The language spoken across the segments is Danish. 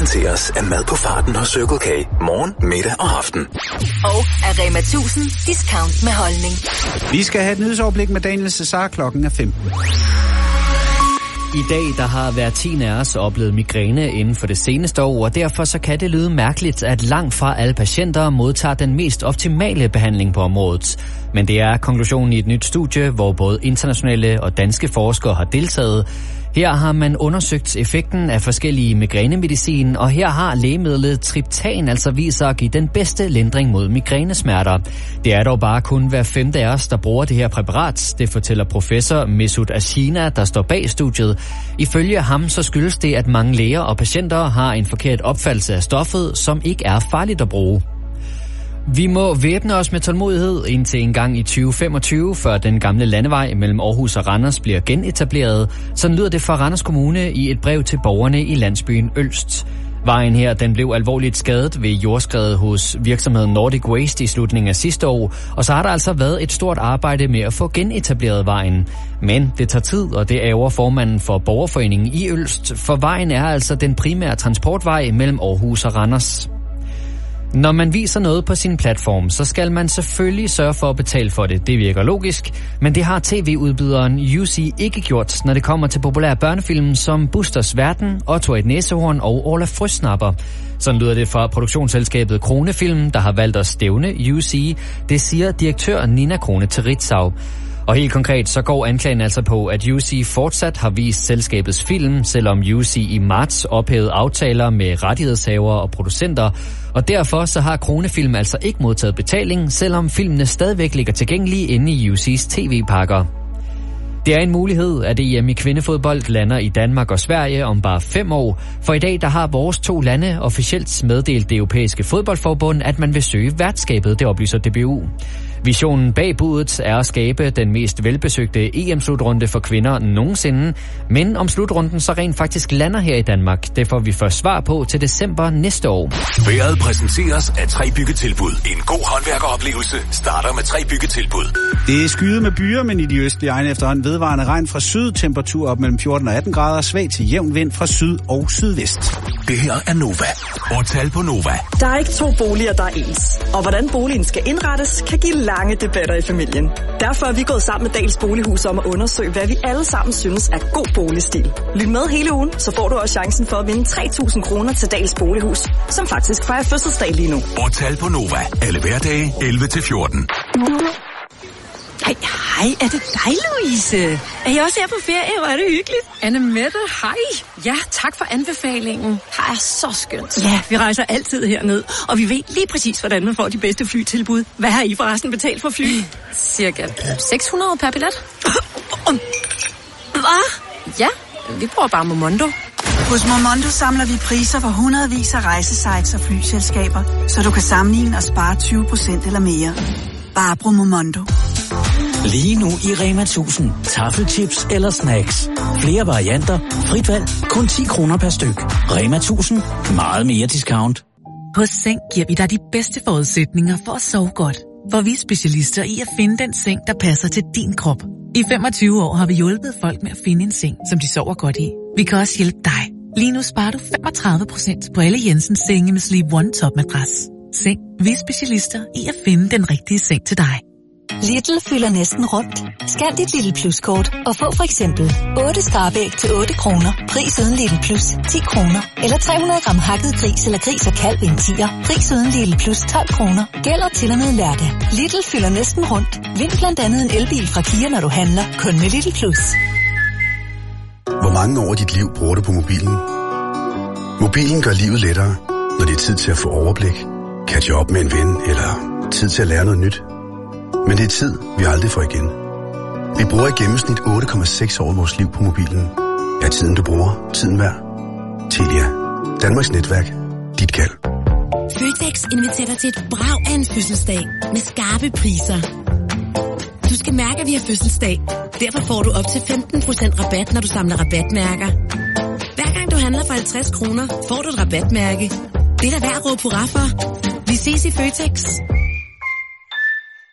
præsenteres af mad på farten hos Circle K. Morgen, middag og aften. Og af Rema 1000 discount med holdning. Vi skal have et nyhedsoverblik med Daniel Cesar. Klokken er 5. I dag der har hver 10 af os oplevet migræne inden for det seneste år, og derfor så kan det lyde mærkeligt, at langt fra alle patienter modtager den mest optimale behandling på området. Men det er konklusionen i et nyt studie, hvor både internationale og danske forskere har deltaget. Her har man undersøgt effekten af forskellige migrænemedicin, og her har lægemidlet triptan altså vist sig at give den bedste lindring mod migrænesmerter. Det er dog bare kun hver 5. af os, der bruger det her præparat. Det fortæller professor Mesut Ashina, der står bag studiet. Ifølge ham så skyldes det, at mange læger og patienter har en forkert opfattelse af stoffet, som ikke er farligt at bruge. Vi må væbne os med tålmodighed indtil en gang i 2025, før den gamle landevej mellem Aarhus og Randers bliver genetableret. Sådan lyder det fra Randers Kommune i et brev til borgerne i landsbyen Ølst. Vejen her den blev alvorligt skadet ved jordskredet hos virksomheden Nordic Waste i slutningen af sidste år, og så har der altså været et stort arbejde med at få genetableret vejen. Men det tager tid, og det ærger formanden for borgerforeningen i Ølst, for vejen er altså den primære transportvej mellem Aarhus og Randers. Når man viser noget på sin platform, så skal man selvfølgelig sørge for at betale for det. Det virker logisk, men det har tv-udbyderen UC ikke gjort, når det kommer til populære børnefilm som Busters Verden, Otto et Næsehorn og Olaf Frøsnapper. Sådan lyder det fra produktionsselskabet Kronefilm, der har valgt at stævne UC. Det siger direktør Nina Krone til Ritzau. Og helt konkret så går anklagen altså på, at UC fortsat har vist selskabets film, selvom UC i marts ophævede aftaler med rettighedshavere og producenter. Og derfor så har Kronefilm altså ikke modtaget betaling, selvom filmene stadigvæk ligger tilgængelige inde i UC's tv-pakker. Det er en mulighed, at EM i kvindefodbold lander i Danmark og Sverige om bare 5 år, for i dag der har vores 2 lande officielt meddelt det europæiske fodboldforbund, at man vil søge værtskabet, det oplyser DBU. Visionen bag budet er at skabe den mest velbesøgte EM-slutrunde for kvinder nogensinde, men om slutrunden så rent faktisk lander her i Danmark, det får vi først svar på til december næste år. Vejret præsenteres af 3 byggetilbud. En god håndværkeroplevelse starter med 3 byggetilbud. Det er skyet med byer, men i de østlige egne efterhånden vedvarende regn fra syd, temperatur op mellem 14 og 18 grader, svag til jævn vind fra syd og sydvest. Det her er Nova. Og tal på Nova. Der er ikke 2 boliger, der er ens. Og hvordan boligen skal indrettes, kan give lange debatter i familien. Derfor er vi gået sammen med Dahls Bolighus om at undersøge, hvad vi alle sammen synes er god boligstil. Lyt med hele ugen, så får du også chancen for at vinde 3.000 kroner til Dahls Bolighus, som faktisk fejrer fødselsdag lige nu. Og tal på Nova. Alle hverdage 11-14. Hej, er det dig, Louise? Er I også her på ferie? Hvor er det hyggeligt. Annemette, hej. Ja, tak for anbefalingen. Her er så skønt. Ja, vi rejser altid herned, og vi ved lige præcis, hvordan man får de bedste flytilbud. Hvad har I forresten betalt for fly? Cirka 600 per billet. Hvad? Ja, vi bruger bare Momondo. Hos Momondo samler vi priser for hundredvis af rejsesites og flyselskaber, så du kan sammenligne og spare 20% eller mere. Bare brug Momondo. Lige nu i Rema 1000. Taffelchips eller snacks. Flere varianter. Frit valg. Kun 10 kroner per styk. Rema 1000. Meget mere discount. På Seng giver vi dig de bedste forudsætninger for at sove godt. For vi er specialister i at finde den seng, der passer til din krop. I 25 år har vi hjulpet folk med at finde en seng, som de sover godt i. Vi kan også hjælpe dig. Lige nu sparer du 35% på alle Jensens senge med Sleep One Top-madras. Seng. Vi er specialister i at finde den rigtige seng til dig. Lidl fylder næsten rundt. Scan dit Lidl Plus-kort og få for eksempel 8 skrabæg til 8 kroner. Pris uden Lidl Plus 10 kroner. Eller 300 gram hakket gris eller gris og kalv i en 10'er. Pris uden Lidl Plus 12 kroner. Gælder til og med lørdag. Lidl fylder næsten rundt. Vind blandt andet en elbil fra Kia, når du handler. Kun med Lidl Plus. Hvor mange år af dit liv bruger du på mobilen? Mobilen gør livet lettere, når det er tid til at få overblik, catche op med en ven eller tid til at lære noget nyt. Men det er tid, vi aldrig får igen. Vi bruger i gennemsnit 8,6 år af vores liv på mobilen. Er tiden, du bruger, tiden værd? Telia. Danmarks netværk. Dit kald. Føtex inviterer dig til et brag af en fødselsdag med skarpe priser. Du skal mærke, at vi har fødselsdag. Derfor får du op til 15% rabat, når du samler rabatmærker. Hver gang du handler for 50 kroner, får du et rabatmærke. Det er da værd at råbe hurra for. Vi ses i Føtex.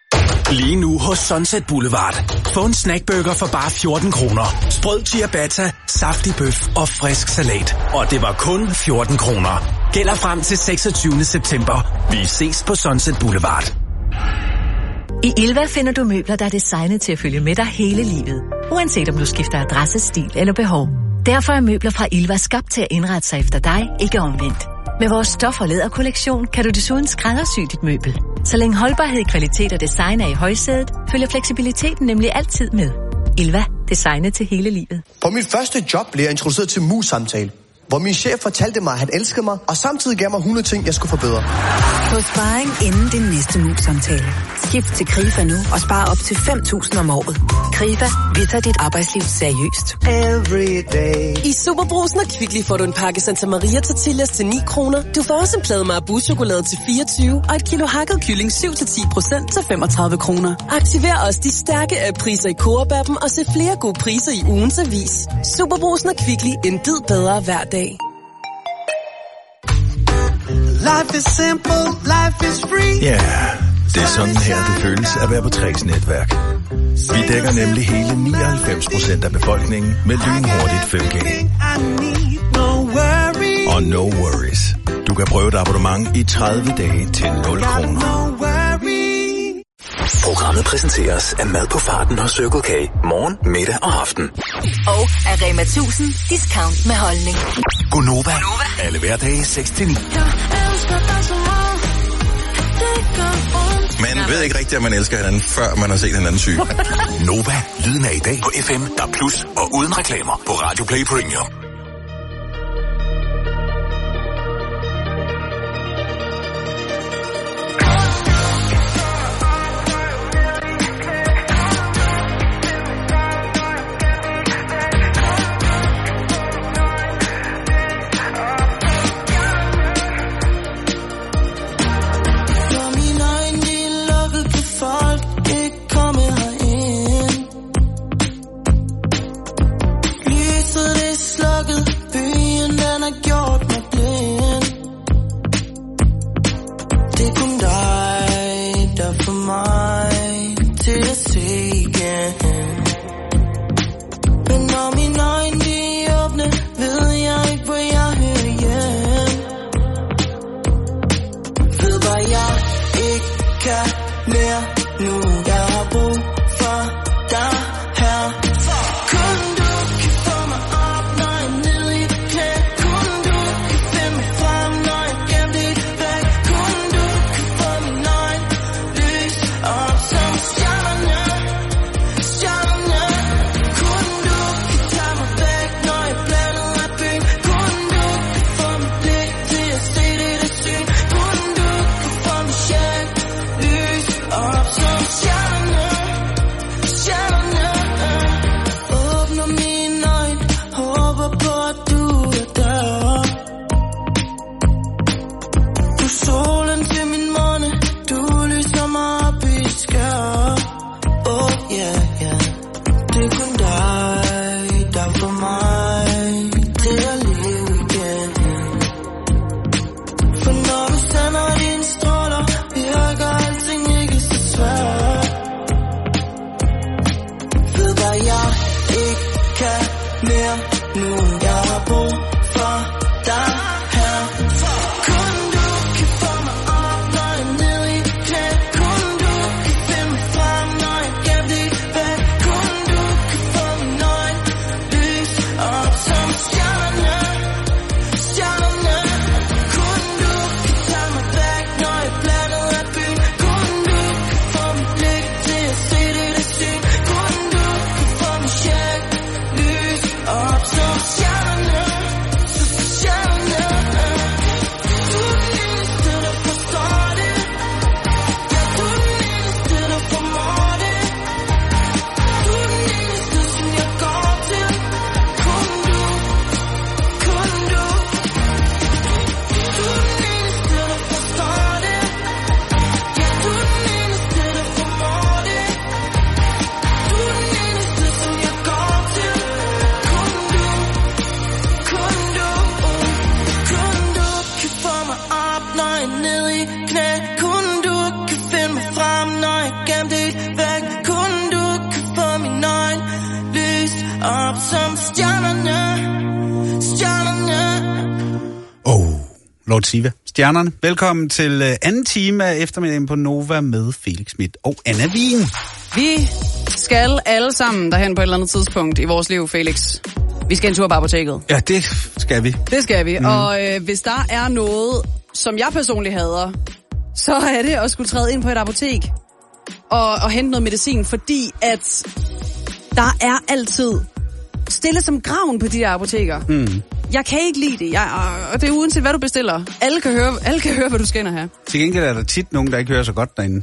Lige nu hos Sunset Boulevard. Få en snackburger for bare 14 kroner. Sprød ciabatta, saftig bøf og frisk salat. Og det var kun 14 kroner. Gælder frem til 26. september. Vi ses på Sunset Boulevard. I Ilva finder du møbler, der er designet til at følge med dig hele livet. Uanset om du skifter adresse, stil eller behov. Derfor er møbler fra Ilva skabt til at indrette sig efter dig, ikke omvendt. Med vores stof- og læderkollektion kan du desuden skræddersy dit møbel. Så længe holdbarhed, kvalitet og design er i højsædet, følger fleksibiliteten nemlig altid med. Ilva. Designet til hele livet. På mit første job blev jeg introduceret til mus-samtale, hvor min chef fortalte mig, at han elskede mig, og samtidig gav mig 100 ting, jeg skulle forbedre. Få sparring inden din næste mus-samtale. Skift til KRIFA nu og spar op til 5.000 om året. KRIFA, vi tager dit arbejdsliv seriøst. I Superbrugsen og Kvickly får du en pakke Santa Maria tortillas til 9 kroner. Du får også en plade Marabou-chokolade til 24 og et kilo hakket kylling 7-10% til 35 kroner. Aktiver også de stærke priser i Coop-appen og se flere gode priser i ugens avis. Superbrugsen og Kvickly, en bid bedre hver dag. Life is simple, life is free. Ja, det er sådan her, det føles at være på Træs netværk. Vi dækker nemlig hele 99% af befolkningen med lynhurtigt 5G. Og no worries. Du kan prøve et abonnement i 30 dage til 0 kroner. Programmet præsenteres af mad på farten hos Circle K. Morgen, middag og aften. Og af Rema 1000 discount med holdning. Gonova. Alle hverdage 6-9. Man ved ikke rigtigt, at man elsker hinanden, før man har set hinanden syg. Nova. Lyden af i dag på FM, DAB+, og uden reklamer på Radio Play Premium. Ned i knæ, kun du kan finde mig frem, når jeg gemte dit Lord Siva. Stjernerne, velkommen til anden time af eftermiddagen på Nova med Felix Schmidt og Anna Wien. Vi skal alle sammen derhen på et eller andet tidspunkt i vores liv, Felix. Vi skal en tur på apoteket. Ja, det skal vi. Det skal vi. Og hvis der er noget, som jeg personligt hader, så er det at skulle træde ind på et apotek og hente noget medicin, fordi at der er altid stille som graven på de der apoteker. Jeg kan ikke lide det, og det er uanset hvad du bestiller. Alle kan høre, hvad du skal ind og have. Til gengæld er der tit nogen, der ikke hører så godt derinde.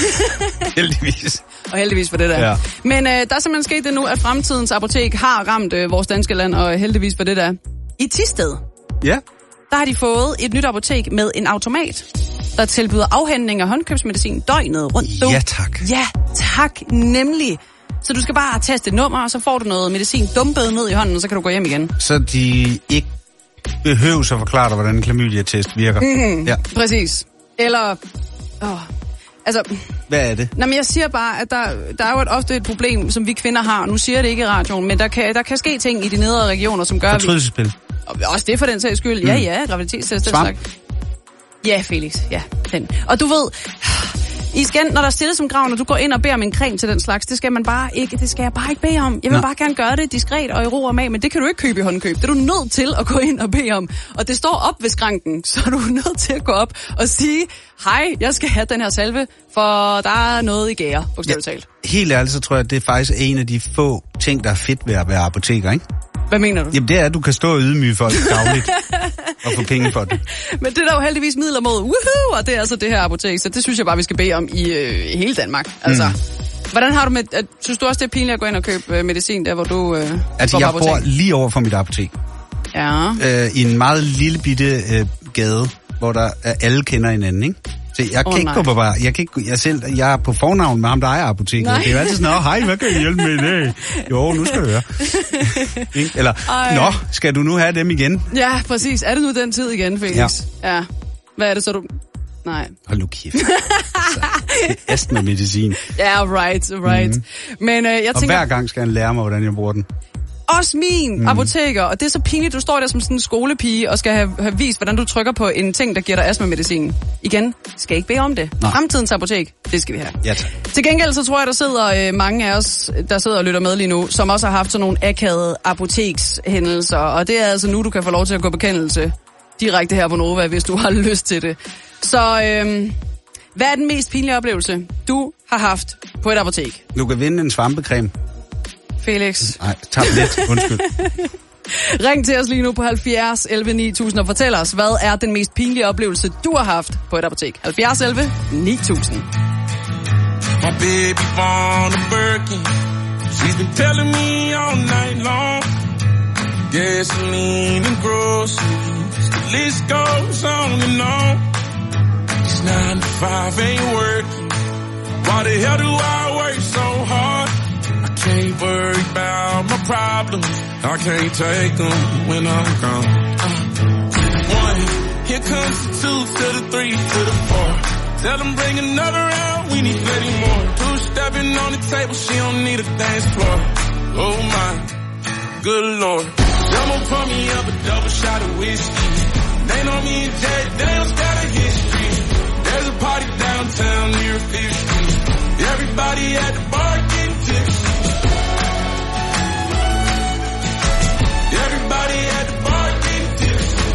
Heldigvis. Og heldigvis for det der. Ja. Men der er simpelthen sket det nu, at fremtidens apotek har ramt vores danske land, og heldigvis for det der. I Thisted, der har de fået et nyt apotek med en automat, der tilbyder afhentning af håndkøbsmedicin døgnet rundt. Ja, tak. Ja, tak, nemlig. Så du skal bare taste et nummer, og så får du noget medicin dumpet ned i hånden, og så kan du gå hjem igen. Så de ikke behøver at forklare dig, hvordan en klamydia-test virker. Ja. Præcis. Eller... altså... Hvad er det? Nå, men jeg siger bare, at der er jo ofte et problem, som vi kvinder har. Nu siger jeg det ikke i radioen, men der kan ske ting i de nedre regioner, som gør... Fortrydelsespil. Også det for den sags skyld. Ja, graviditetstest. Svamp. Ja, Felix. Ja, den. Og du ved... Igen, når der er stille som graven, og du går ind og beder om en creme til den slags, det skal jeg bare ikke bede om. Jeg vil bare gerne gøre det diskret og i ro og mag, men det kan du ikke købe i håndkøb. Det er du nødt til at gå ind og bede om. Og det står op ved skranken, så er du nødt til at gå op og sige, hej, jeg skal have den her salve, for der er noget i gære, bogstaveligt talt. Helt ærligt, så tror jeg, at det er faktisk en af de få ting, der er fedt ved at være apoteker, ikke? Hvad mener du? Jamen det er, at du kan stå og ydmyge folk dagligt og få penge for det. Men det er der jo heldigvis midler mod, woohoo, og det er altså det her apotek, så det synes jeg bare, vi skal bede om i hele Danmark. Altså, hvordan har du med, synes du også, det er pinligt at gå ind og købe medicin der, hvor du går altså, jeg bor lige over for mit apotek. Ja. I en meget lille bitte gade, hvor der alle kender hinanden, ikke? Så jeg kan ikke gå på bare. Jeg er på fornavn med ham, der ejer apoteket. Det er jo altid sådan, hej, hvad kan jeg hjælpe med i dag? Jo, nu skal du høre. Eller, skal du nu have dem igen? Ja, præcis. Er det nu den tid igen, Felix? Ja. Hvad er det så, du... Nej. Hold nu kæft. Astma-medicin. Ja, right. Men jeg tænker... Og hver gang skal han lære mig, hvordan jeg bruger den. Også min apoteker, og det er så pinligt, du står der som sådan en skolepige og skal have vist, hvordan du trykker på en ting, der giver dig astma-medicin. Igen, skal ikke bede om det. Fremtidens apotek, det skal vi have. Ja, tak. Til gengæld så tror jeg, der sidder mange af os, der sidder og lytter med lige nu, som også har haft sådan nogle akavede apotekshændelser, og det er altså nu, du kan få lov til at gå på kendelse direkte her på Nova, hvis du har lyst til det. Så hvad er den mest pinlige oplevelse, du har haft på et apotek? Du kan vinde en svampecreme. Felix. Nej, tablet. Undskyld. Ring til os lige nu på 70 11 9000 og fortæl os, hvad er den mest pinlige oplevelse, du har haft på et apotek? 70 11 9000. My baby want a Birkin. She's been telling me all night long. Gasoline and groceries. The list goes on and on. This 9 to 5 ain't working. Why the hell do I work so hard? Can't worry about my problems. I can't take them when I'm gone. 1, here comes the 2 to the 3 to the 4. Tell them bring another round, we need plenty more. 2 stepping on the table, she don't need a dance floor. Oh my, good lord. Someone pour me up a double shot of whiskey. They know me and Jay Daniels got a history. There's a party downtown near 5th Street. Everybody at the bar getting tipsy. Everybody at the bar getting tipsy.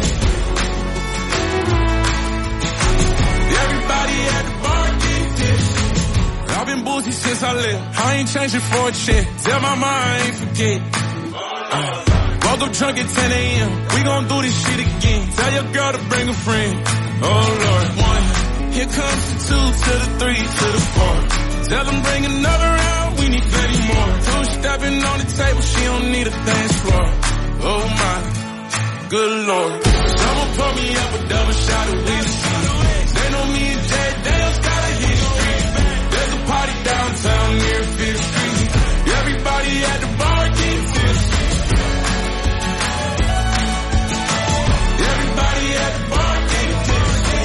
Everybody at the bar getting tipsy. I've been boozy since I left. I ain't changing for a check. Tell my mind I ain't forget. Woke up drunk at 10 a.m. We gon' do this shit again. Tell your girl to bring a friend. Oh Lord. 1, here comes the 2 to the 3 to the 4. Tell them bring another round. We need plenty more. 2 stepping on the table. She don't need a dance floor. Oh my, good lord. Someone pour me up a double shot of whiskey. They know me and Jay Daniels got a history. There's a party downtown near 5th Street. Everybody at the bar getting tipsy. Everybody at the bar getting tipsy.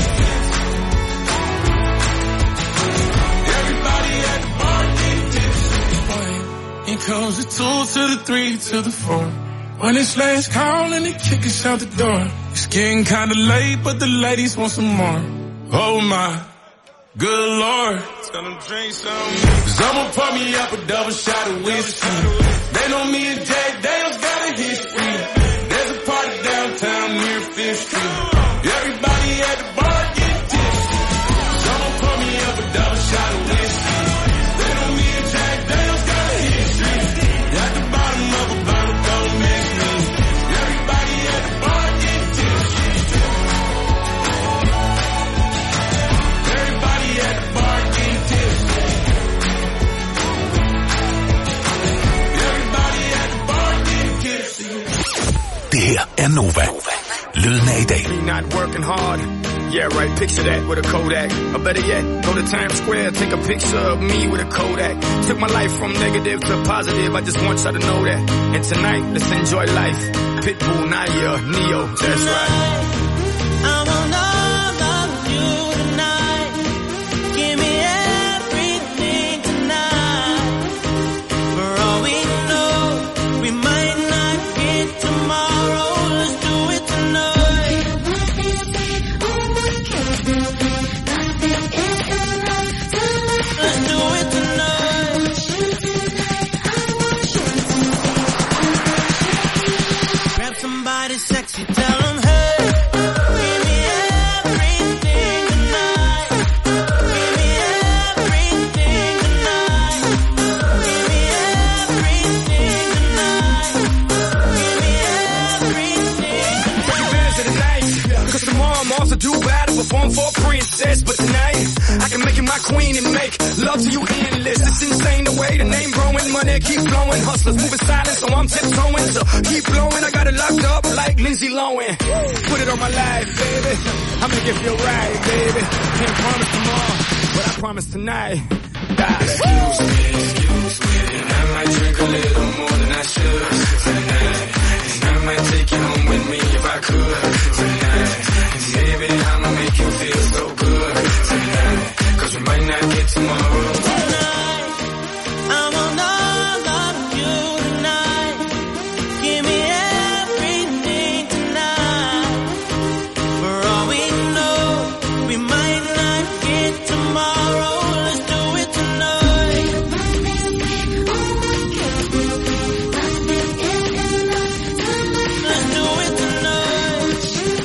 Everybody at the bar getting tipsy. Here comes the 2 to the 3 to the 4. When it's last call and they kick us out the door. It's getting kinda late, but the ladies want some more. Oh my, good Lord. Tell them drink some. Cause I'ma pour me up a double shot of whiskey. They know me and Jack Daniels got a history. There's a party downtown near 5th Street. Everybody at the bar get tipsy. So I'ma pour me up a double shot of whiskey. They know me and Jack Daniels got a history. At the bottom of a bottle, don't miss me. Everybody at the bar get tipsy. Everybody at the bar get tipsy. Everybody at the bar get tipsy. Det her er Nova. Lyden af i dag. Not working hard. Yeah, right, picture that with a Kodak. Or better yet, go to Times Square, take a picture of me with a Kodak. Took my life from negative to positive, I just want y'all to know that. And tonight, let's enjoy life. Pitbull, Naya, Neo, that's right. I want all of you tonight. Give me everything tonight. For all we know, we might not get tomorrow. Let's do it tonight. Let's do it tonight. Grab somebody sexy, tell them, hey, give me everything tonight. Give me everything tonight. Give me everything tonight. Give me everything. Take advantage of the night, cause tomorrow I'm off to do battle, perform for a princess. But tonight, I can make you my queen and make love to you endless. It's insane the way the name growing, money keep flowing. Hustlers moving silent, so I'm tiptoeing. So keep blowing, I got it locked up like Lindsay Lohan. Put it on my life, baby. I make it feel right, baby. Can't promise tomorrow, but I promise tonight. Excuse me, and I might drink a little more than I should tonight. And I might take you home with me if I could tonight. And baby, I'ma make you feel so good tonight. Cause we might not get tomorrow. Tonight, I want all of you tonight. Give me everything tonight. For all we know, we might not get tomorrow. Let's do it tonight. Let's do it tonight.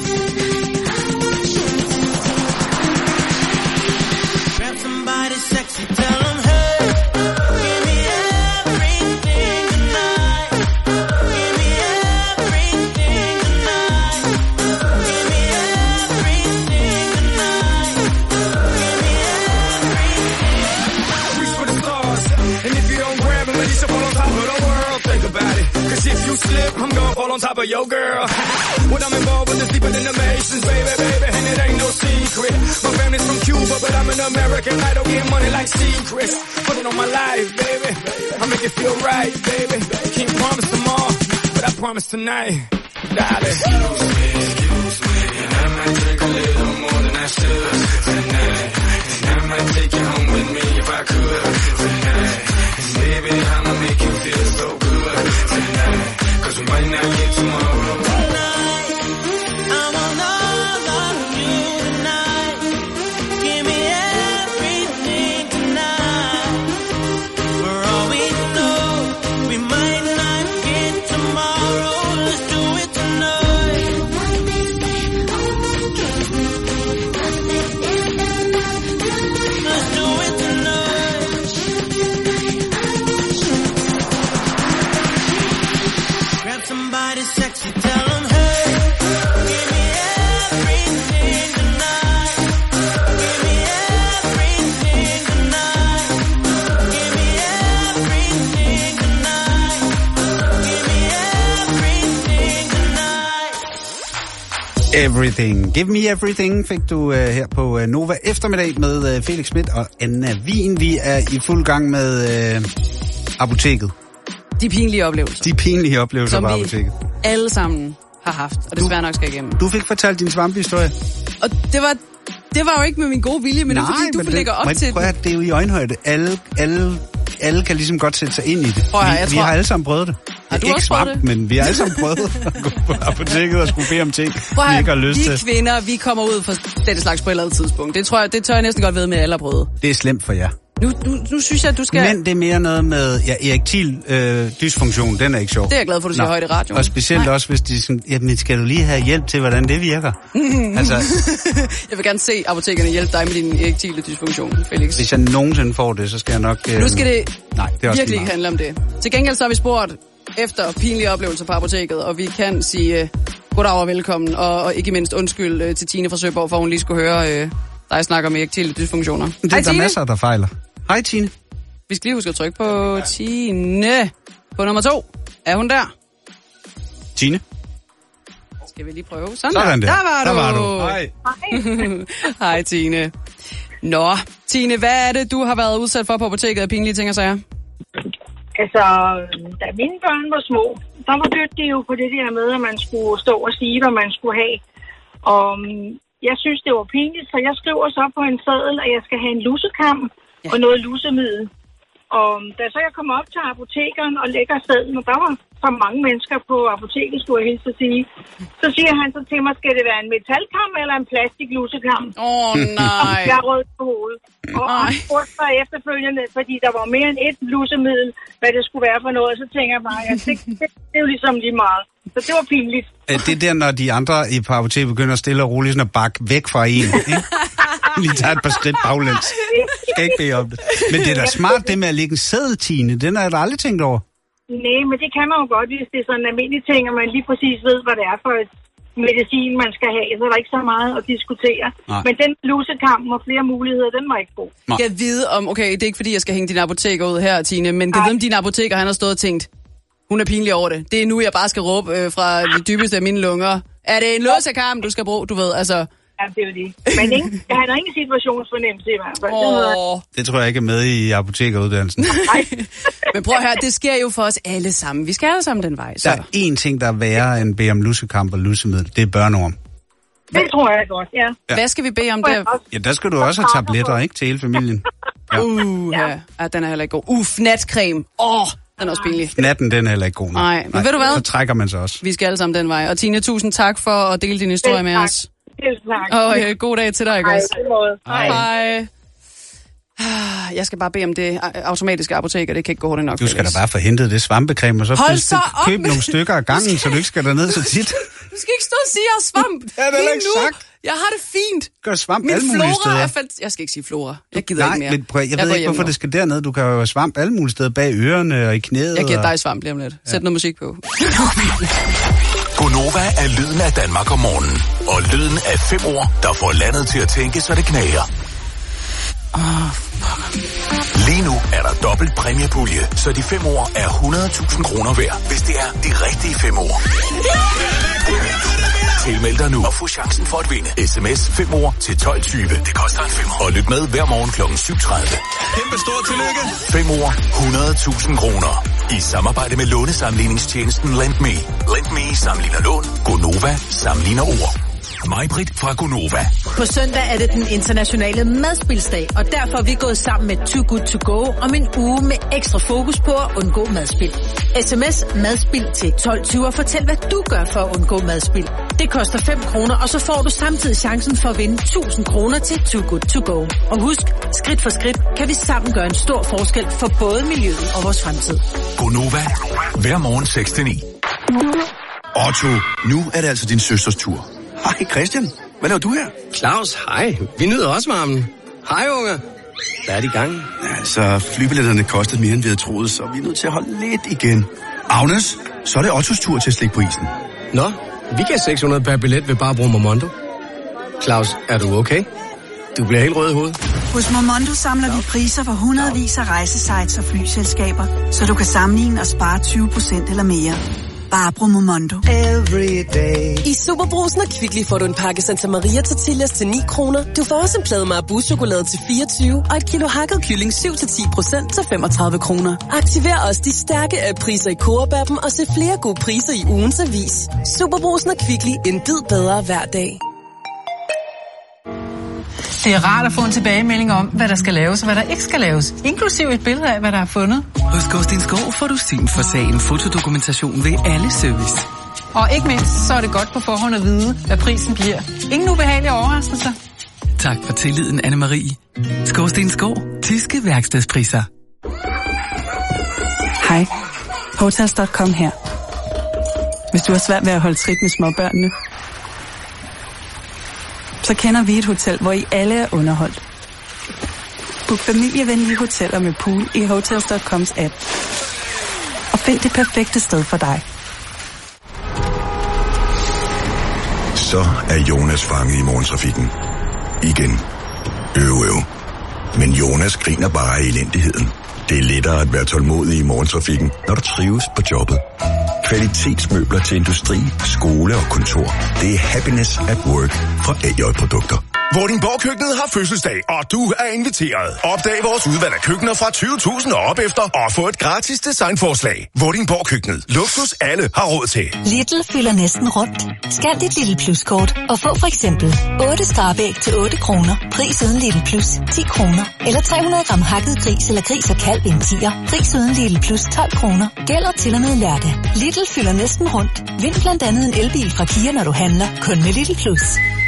Grab somebody sexy, tell them, hey, give me everything tonight. Give me everything tonight. Give me everything tonight. Give me everything. Reach for the stars, and if you don't grab them, at least you'll fall on top of the world. Think about it, cause if you slip, I'm gonna fall on top of your girl. What I'm involved with is deeper than the Masons, baby, baby, and it ain't no secret. My family's from Cuba, but I'm an American idol, getting money like secrets. Put it on my life, baby, I make it feel right, baby. Can't promise tomorrow, but I promise tonight, darling. Excuse me, and I might drink a little more than I should tonight. And I might take you home with me if I could tonight. And baby, I'ma make you feel so good tonight. Cause we might not get tomorrow. Tonight, I want all of you tonight. Give me everything tonight. For all we know, we might not get tomorrow. Let's do it tonight. Let's do it tonight. Grab somebody sexy, tell them, hey, give me everything tonight. Give me everything tonight. Give me everything tonight. Give me everything tonight. Everything. Give me everything fik du her på Nova eftermiddag med Felix Schmidt og Anna Wien. Vi er i fuld gang med apoteket. De pinlige oplevelser. De pinlige oplevelser på apoteket. Alle sammen har haft, og desværre nok skal igennem. Du fik fortalt din svampehistorie. Og det var jo ikke med min gode vilje, men det er fordi, du lægger op til det. Det er jo i øjenhøjde. Alle kan ligesom godt sætte sig ind i det. Vi har alle sammen prøvet det. Har du ikke også prøvet det? Men vi har alle sammen prøvet at gå på apoteket og skulle bede om ting, vi ikke har lyst til. Vi kvinder, vi kommer ud for dette slags på et eller andet tidspunkt. Det tør jeg næsten godt ved med, at alle har prøvet. Det er slemt for jer. Nu synes jeg, at du skal... Men det er mere noget med erektil dysfunktion, den er ikke sjov. Det er jeg glad for, du siger højt i radioen. Og specielt også, hvis de sådan, jamen skal du lige have hjælp til, hvordan det virker? Altså, jeg vil gerne se apotekerne hjælpe dig med din erektile dysfunktion, Felix. Hvis jeg nogensinde får det, så skal jeg nok... Nu skal det, det er virkelig ikke handle om det. Til gengæld så har vi spurgt efter pinlige oplevelser på apoteket, og vi kan sige goddag og velkommen, og ikke mindst undskyld til Tine fra Søborg, for hun lige skulle høre dig snakke om erektile dysfunktioner. Det er der masser, der fejler. Hej, Tine. Vi skal lige huske at trykke på Tine. På nummer 2. Er hun der? Tine. Skal vi lige prøve? Sådan der. Der var du. Hej. Hej, Tine. Nå, Tine, hvad er det, du har været udsat for på apoteket af pinlige ting og sager? Altså, da mine børn var små, der var de jo på det der med, at man skulle stå og sige, hvad man skulle have. Og jeg synes, det var pinligt, så jeg skriver så på en seddel, at jeg skal have en lusekam og noget lusemiddel. Og da så jeg kom op til apotekeren og lægger sedlen, og der var for mange mennesker på apoteket, skulle jeg hilse at sige, så siger han så til mig, skal det være en metalkam eller en plastiklusekam? Nej. Jeg rød på hovedet. Og han spurgte sig efterfølgende, fordi der var mere end et lusemiddel, hvad det skulle være for noget, så tænker jeg bare, det er jo ligesom lige meget. Så det var pinligt. Det er der, når de andre på apoteket begynder at stille og roligt sådan at bakke væk fra en, ikke? Lige tager et par skridt baglæns. Skal ikke bede om det. Men det er da smart, det med at lægge en seddel, Tine. Den har jeg da aldrig tænkt over. Nej, men det kan man jo godt, hvis det er sådan en almindelig ting, og man lige præcis ved, hvad det er for et medicin, man skal have. Så er der ikke så meget at diskutere. Nej. Men den lusekamp og flere muligheder, den var ikke god. Jeg kan vide om, okay, det er ikke fordi, jeg skal hænge din apoteker ud her, Tine, men kan vide om din apoteker, han har stået og tænkt, hun er pinlig over det. Det er nu, jeg bare skal råbe fra det dybeste af mine lunger. Er det en lusekam, du skal bruge? Du ved, altså... Ja, det er jo det. Men jeg har ingen situationsfornemmelse i hvert fald. Det tror jeg ikke er med i apotekeruddannelsen. Men prøv at høre, det sker jo for os alle sammen. Vi skal alle sammen den vej. Så. Der er én ting, der er værre end bede om lusekamp og lusemiddel. Det er børneorm. Det tror jeg godt, ja. Hvad skal vi bede om der? Ja, der skal du også have tabletter, ikke? Til hele familien. Ja. Ja, den er heller ikke god. Fnatcreme. Den er også pinlig. Fnatten, den er heller ikke god. Nej, men ved du hvad? Så trækker man sig også. Vi skal alle sammen den vej. Og Tine, tusind tak for at dele din historie med os. Og god dag til dig, ikke også? Hej. Jeg skal bare bede om det automatiske apoteker, det kan ikke gå hurtigt nok. Du skal da bare få hentet det svampecreme, og så køb nogle stykker af gangen, så du ikke skal derned så tit. Du skal ikke stå og sige, at jeg har svamp. Det er vel ikke sagt. Jeg har det fint. Gør svamp min alle mulige steder. Jeg skal ikke sige flora. Jeg gider ikke mere. Men jeg ved ikke, hvorfor det skal derned. Du kan jo have svamp alle mulige steder bag ørerne og i knæet. Jeg giver dig svamp lige om lidt. Sæt noget musik på. Gonova er lyden af Danmark om morgenen. Og lyden af 5 ord, der får landet til at tænke, så det knager. Lige nu er der dobbelt præmiepulje, så de 5 ord er 100.000 kroner værd, hvis det er de rigtige 5 ord. Tilmeld dig nu og få chancen for at vinde. SMS 5 ord til 12.20. Det koster en 5. Og lyt med hver morgen kl. 7.30. Kæmpe stort tillykke. 5 ord, 100.000 kroner. I samarbejde med lånesamligningstjenesten LendMe. LendMe sammenligner lån. Gonova sammenligner ord. Mig-Britt fra Gonova. På søndag er det den internationale madspilsdag, og derfor er vi gået sammen med Too Good To Go om en uge med ekstra fokus på at undgå madspil. SMS madspil til 12.20 og fortæl, hvad du gør for at undgå madspil. Det koster 5 kroner, og så får du samtidig chancen for at vinde 1.000 kroner til Too Good To Go. Og husk, skridt for skridt kan vi sammen gøre en stor forskel for både miljøet og vores fremtid. Gonova. Hver morgen 6-9. Otto, nu er det altså din søsters tur. Hej Christian, hvad laver du her? Claus, hej. Vi nyder også varmen. Hej unger. Hvad er det i gang? Altså, flybilletterne kostede mere end vi havde troet, så vi er nødt til at holde lidt igen. Agnes, så er det Ottos tur til at slikke på isen. Nå, vi gav 600 per billet ved bare bruge Momondo. Claus, er du okay? Du bliver helt rød i hovedet. Hos Momondo samler vi priser for hundredvis af rejsesites og flyselskaber, så du kan sammenligne og spare 20% eller mere. Bare brug Momondo. I Superbrusen og Kvickly får du en pakke Santa Maria tortillas til 9 kroner. Du får også en plade Marabou-chokolade til 24 og et kilo hakket kylling 7-10% til 35 kroner. Aktiver også de stærke priser i Coop-appen og se flere gode priser i ugens avis. Superbrusen og Kvickly, en bid bedre hver dag. Det er rart at få en tilbagemelding om, hvad der skal laves og hvad der ikke skal laves. Inklusive et billede af, hvad der er fundet. Hos Gårdstens Gård får du syn for sagen fotodokumentation ved alle service. Og ikke mindst, så er det godt på forhånd at vide, hvad prisen bliver. Ingen ubehagelige overraskelser. Tak for tilliden, Anne-Marie. Gårdstens Gård. Tyske værkstedspriser. Hej. Hotels.com her. Hvis du har svært ved at holde trit med småbørnene, så kender vi et hotel, hvor I alle er underholdt. Book familievenlige hoteller med pool i Hotels.coms app. Og find det perfekte sted for dig. Så er Jonas fanget i morgentrafikken. Igen. Øv. Men Jonas griner bare af elendigheden. Det er lettere at være tålmodig i morgentrafikken, når du trives på jobbet. Kvalitetsmøbler til industri, skole og kontor. Det er happiness at work fra AJ-produkter. Vordingborg-køkkenet har fødselsdag, og du er inviteret. Opdag vores udvalg af køkkener fra 20.000 og op efter, og få et gratis designforslag. Vordingborg-køkkenet. Luksus alle har råd til. Lidl fylder næsten rundt. Scan dit Lidl Plus-kort og få for eksempel 8 skrabæg til 8 kroner. Pris uden Lidl Plus 10 kroner. Eller 300 gram hakket gris eller gris og kalv en 10'er. Pris uden Lidl Plus 12 kroner. Gælder til og med lørdag. Lidl fylder næsten rundt. Vind blandt andet en elbil fra Kia, når du handler. Kun med Lidl Plus.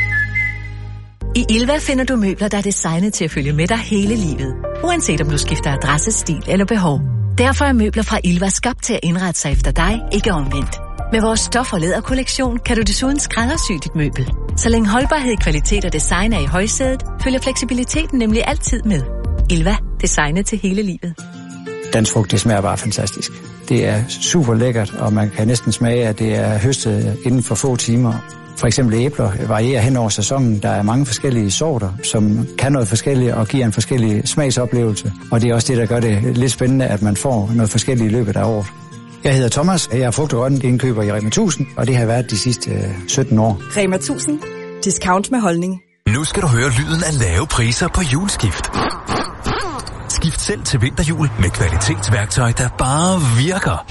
I Ilva finder du møbler, der er designet til at følge med dig hele livet. Uanset om du skifter adresse, stil eller behov. Derfor er møbler fra Ilva skabt til at indrette sig efter dig, ikke omvendt. Med vores stof- og læderkollektion kan du desuden skræddersy dit møbel. Så længe holdbarhed, kvalitet og design er i højsædet, følger fleksibiliteten nemlig altid med. Ilva. Designet til hele livet. Dansk frugt, det smager bare fantastisk. Det er super lækkert, og man kan næsten smage, at det er høstet inden for få timer. For eksempel æbler varierer hen over sæsonen. Der er mange forskellige sorter, som kan noget forskelligt og giver en forskellig smagsoplevelse. Og det er også det, der gør det lidt spændende, at man får noget forskelligt i løbet af året. Jeg hedder Thomas, jeg er frugt- og grøntindkøber i Rema 1000, og det har været de sidste 17 år. Rema 1000. Discount med holdning. Nu skal du høre lyden af lave priser på hjulskift. Skift selv til vinterhjul med kvalitetsværktøj, der bare virker.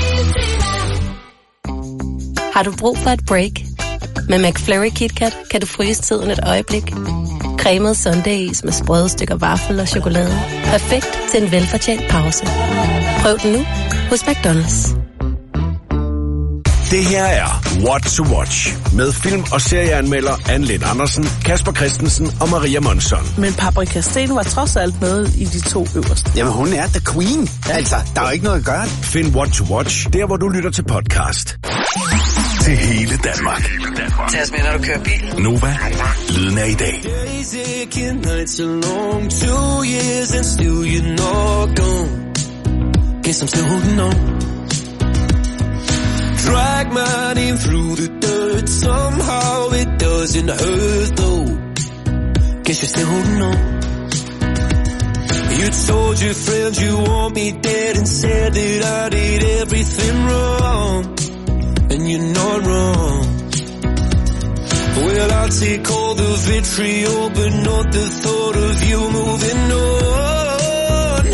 Har du brug for et break? Med McFlurry KitKat kan du fryse tiden et øjeblik. Cremet sundaes med sprøde stykker vaffel og chokolade. Perfekt til en velfortjent pause. Prøv den nu hos McDonald's. Det her er What to Watch med film- og serieanmelder Anne Lind Andersen, Kasper Christensen og Maria Monson. Men Paprika Steen var trods alt med i de 2 øverste. Jamen hun er the queen. Altså, der er jo ikke noget at gøre. Find What to Watch der, hvor du lytter til podcast. Til hele Danmark. Tag os med, når du kører bil. Nova. Lyden af i dag. Guess I'm still holding on. Drag my name through the dirt. Somehow it doesn't hurt though. Guess you're still holding on. You told your friends you want me dead and said that I did everything wrong. And you're not wrong. Well, I'll take all the vitriol, but not the thought of you moving on.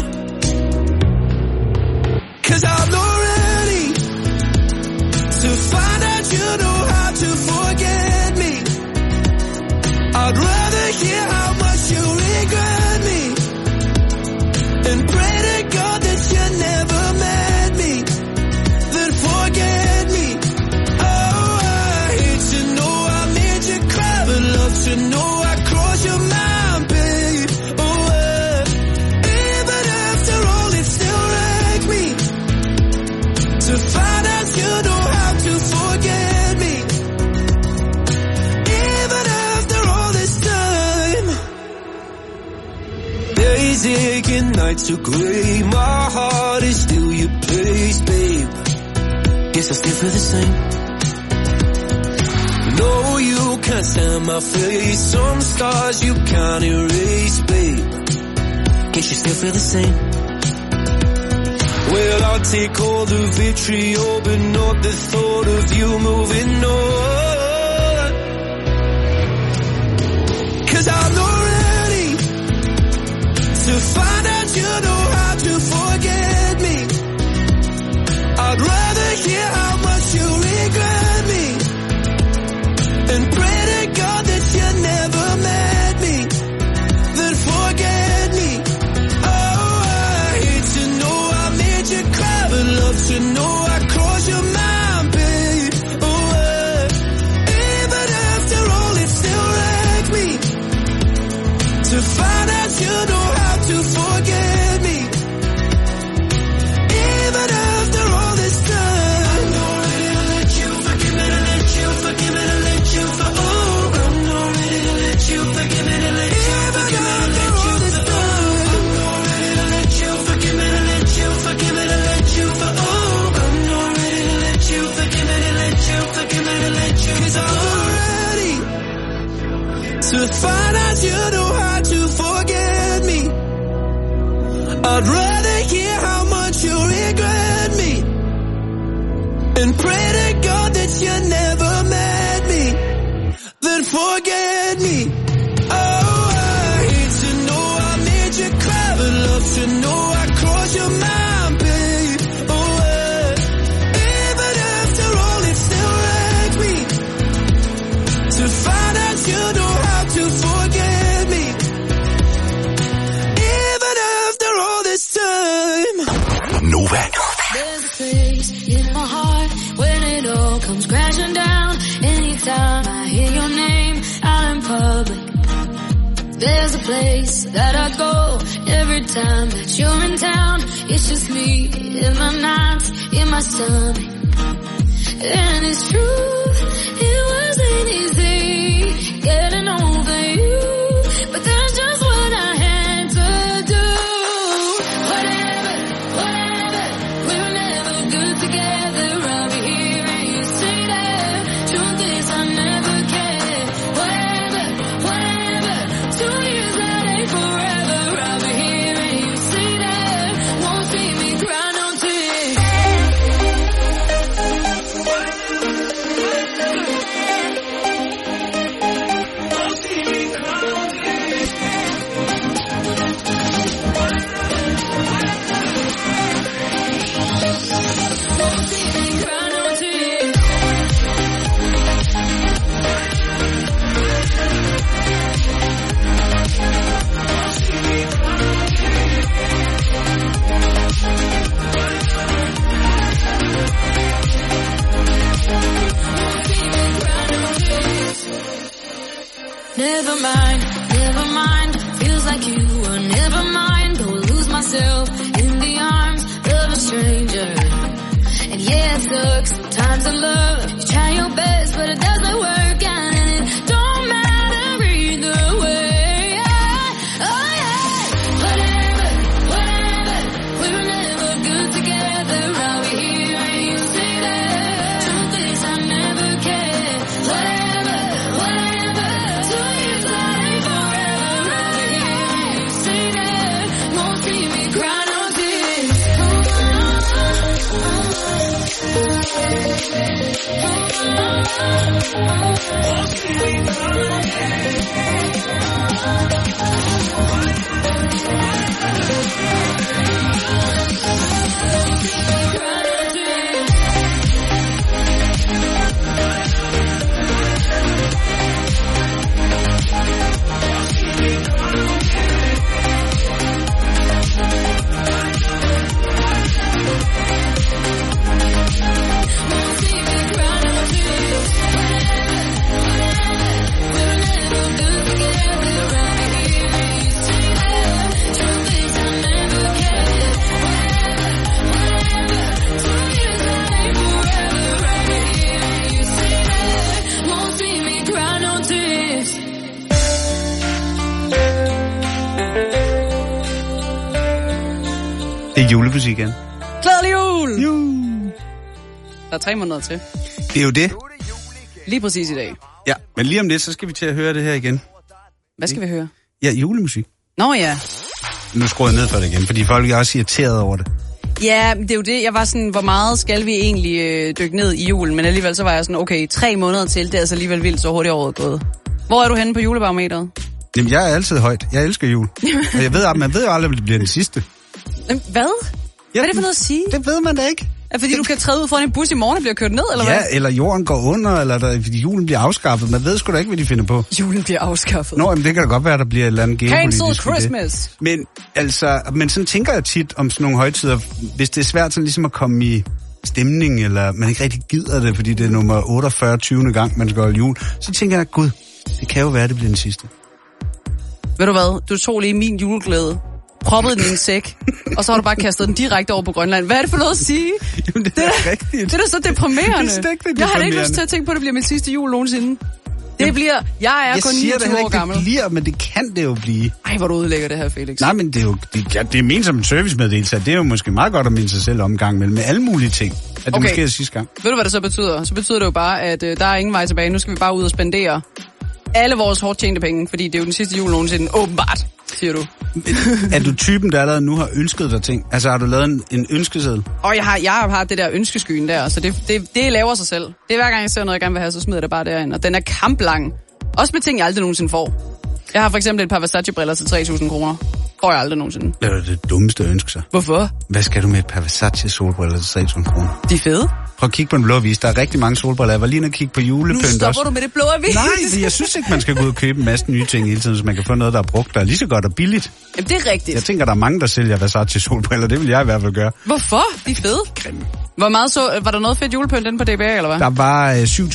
'Cause I'm not ready to find out you know how to forget me. I'd rather hear how much you regret me and pray to God that you never met me, then forget me. Oh, I hate to know I made you cry, but love to know I crossed your mind, babe. Oh, even after all, it still wrecked me to find out you know how to forget me. Even after all this time, days aching, nights are gray. My heart is still your place, babe. Guess I still feel the same. No, you can't stand my face. Some scars you can't erase, babe. Guess you still feel the same. Well, I'll take all the vitriol, but not the thought of you moving on. 'Cause I'm not ready to find out you know how to forget me. I'd rather hear how much you regret me and pray to God that you never met me, to know I crossed your mind, babe. Oh, even after all, it still wrecks me to find out you know how to forget me. Even after all this time, I'm not ready to let you forgive me, to let you forgive me, to let you for. Oh, I'm not ready to let you forgive me, to let you forgive me, to let you this time. I'm not ready to let you forgive me, to let you forgive me, to let you for. Oh, I'm not ready to let you forgive me, to let you forgive me, to let you. 'Cause I'm ready to find out you know how to forget me. I'd rather hear how much you regret me and pray to God that you never met me than forget me. Oh, I hate to know I made you cry, but love to know I crossed your mind, babe. Oh, even after all, it still wrecks me to find out you know how to forget me. Even after all this time. Nova. There's a place in my heart when it all comes crashing down. Anytime I hear your name out in public, there's a place that I go every time that you're in town. It's just me in my nights, in my stomach. And it's true, it wasn't easy getting over you, but that's just what I had to do. Whatever, we were never good together. I'll be here and you say that. Truth is I never cared. Whatever, 2 years that ain't forever. I'll be here and you say that. Won't see me cry no tears. Never mind, feels like you were never mine. Go lose myself in the arms of a stranger. And yeah, it sucks sometimes to love. You try your best, but it doesn't work out, and it don't matter either way. Oh yeah, whatever, we were never good together. I'll be here and you say that. Truth is I never cared. Whatever, 2 years that ain't forever. I'll be here and you say that. Won't see me cry no tears. Det er julemusik igen. Glædelig jul! Der er 3 måneder til. Det er jo det. Lige præcis i dag. Ja, men lige om lidt, så skal vi til at høre det her igen. Hvad skal vi høre? Ja, julemusik. Nå ja. Nu skruer jeg ned for det igen, fordi folk er også irriteret over det. Ja, det er jo det. Jeg var sådan, hvor meget skal vi egentlig dykke ned i julen? Men alligevel så var jeg sådan, okay, 3 måneder til, det er altså alligevel vildt, så hurtigt året gået. Hvor er du henne på julebarometeret? Jamen, jeg er altid højt. Jeg elsker jul. Og jeg ved, man ved jo aldrig, om det bliver den sidste. Hvad? Ja, hvad er det for noget at sige? Det ved man da ikke. Er fordi du kan træde ud foran en bus i morgen og bliver kørt ned, eller hvad? Ja, eller jorden går under, eller fordi julen bliver afskaffet. Man ved sgu da ikke, hvad de finder på. Julen bliver afskaffet. Nå, men det kan da godt være, der bliver et eller andet geopolitisk. Cancel Christmas. Men sådan tænker jeg tit om sådan nogle højtider, hvis det er svært sådan ligesom at komme stemning, eller man ikke rigtig gider det, fordi det er nummer 48. 20. gang, man skal holde jul, så tænker jeg, gud, det kan jo være, det bliver den sidste. Ved du hvad? Du tog lige min juleglæde, proppede den i en sæk, og så har du bare kastet den direkte over på Grønland. Hvad er det for noget at sige? Jamen, det er rigtigt. Det er da så deprimerende. Det er jeg har ikke lyst til at tænke på, at det bliver min sidste jul nogensinde. Det bliver... Jeg kun 29 år gammel. Det bliver, men det kan det jo blive. Ej, hvor du udlægger det her, Felix. Nej, men det er jo det er ment som en servicemeddelelse. Det er jo måske meget godt at minde sig selv omgang med alle mulige ting. At det måske er sidste gang. Ved du, hvad det så betyder? Så betyder det jo bare, at der er ingen vej tilbage. Nu skal vi bare ud og spendere alle vores hårdt tjente penge, fordi det er jo den sidste jul nogensinde. Åbenbart, siger du. Er du typen, der allerede nu har ønsket dig ting? Altså, har du lavet en ønskeseddel? Og jeg har det der ønskeskyen der, så det laver sig selv. Det er hver gang, jeg ser noget, jeg gerne vil have, så smider jeg det bare derind. Og den er kamplang. Også med ting, jeg aldrig nogensinde får. Jeg har for eksempel et par Versace-briller til 3.000 kroner. Får jeg aldrig nogensinde. Det er det dummeste at ønske sig. Hvorfor? Hvad skal du med et par Versace-solbriller til 3.000 kroner? De er fede. Prøv at kigge på den blå avis. Der er rigtig mange solbriller. Jeg var lige inde og kigge på julepynt også. Nu stopper du med det blå avis. Nej, jeg synes ikke, man skal gå ud og købe en masse nye ting hele tiden, så man kan få noget, der er brugt, der er lige så godt og billigt. Jamen, det er rigtigt. Jeg tænker, der er mange, der sælger Versace-solbriller. Det vil jeg i hvert fald gøre. Hvorfor? De er fede. Grimme. Hvor meget var der noget fedt julepynt inde på DBA, eller hvad? Der var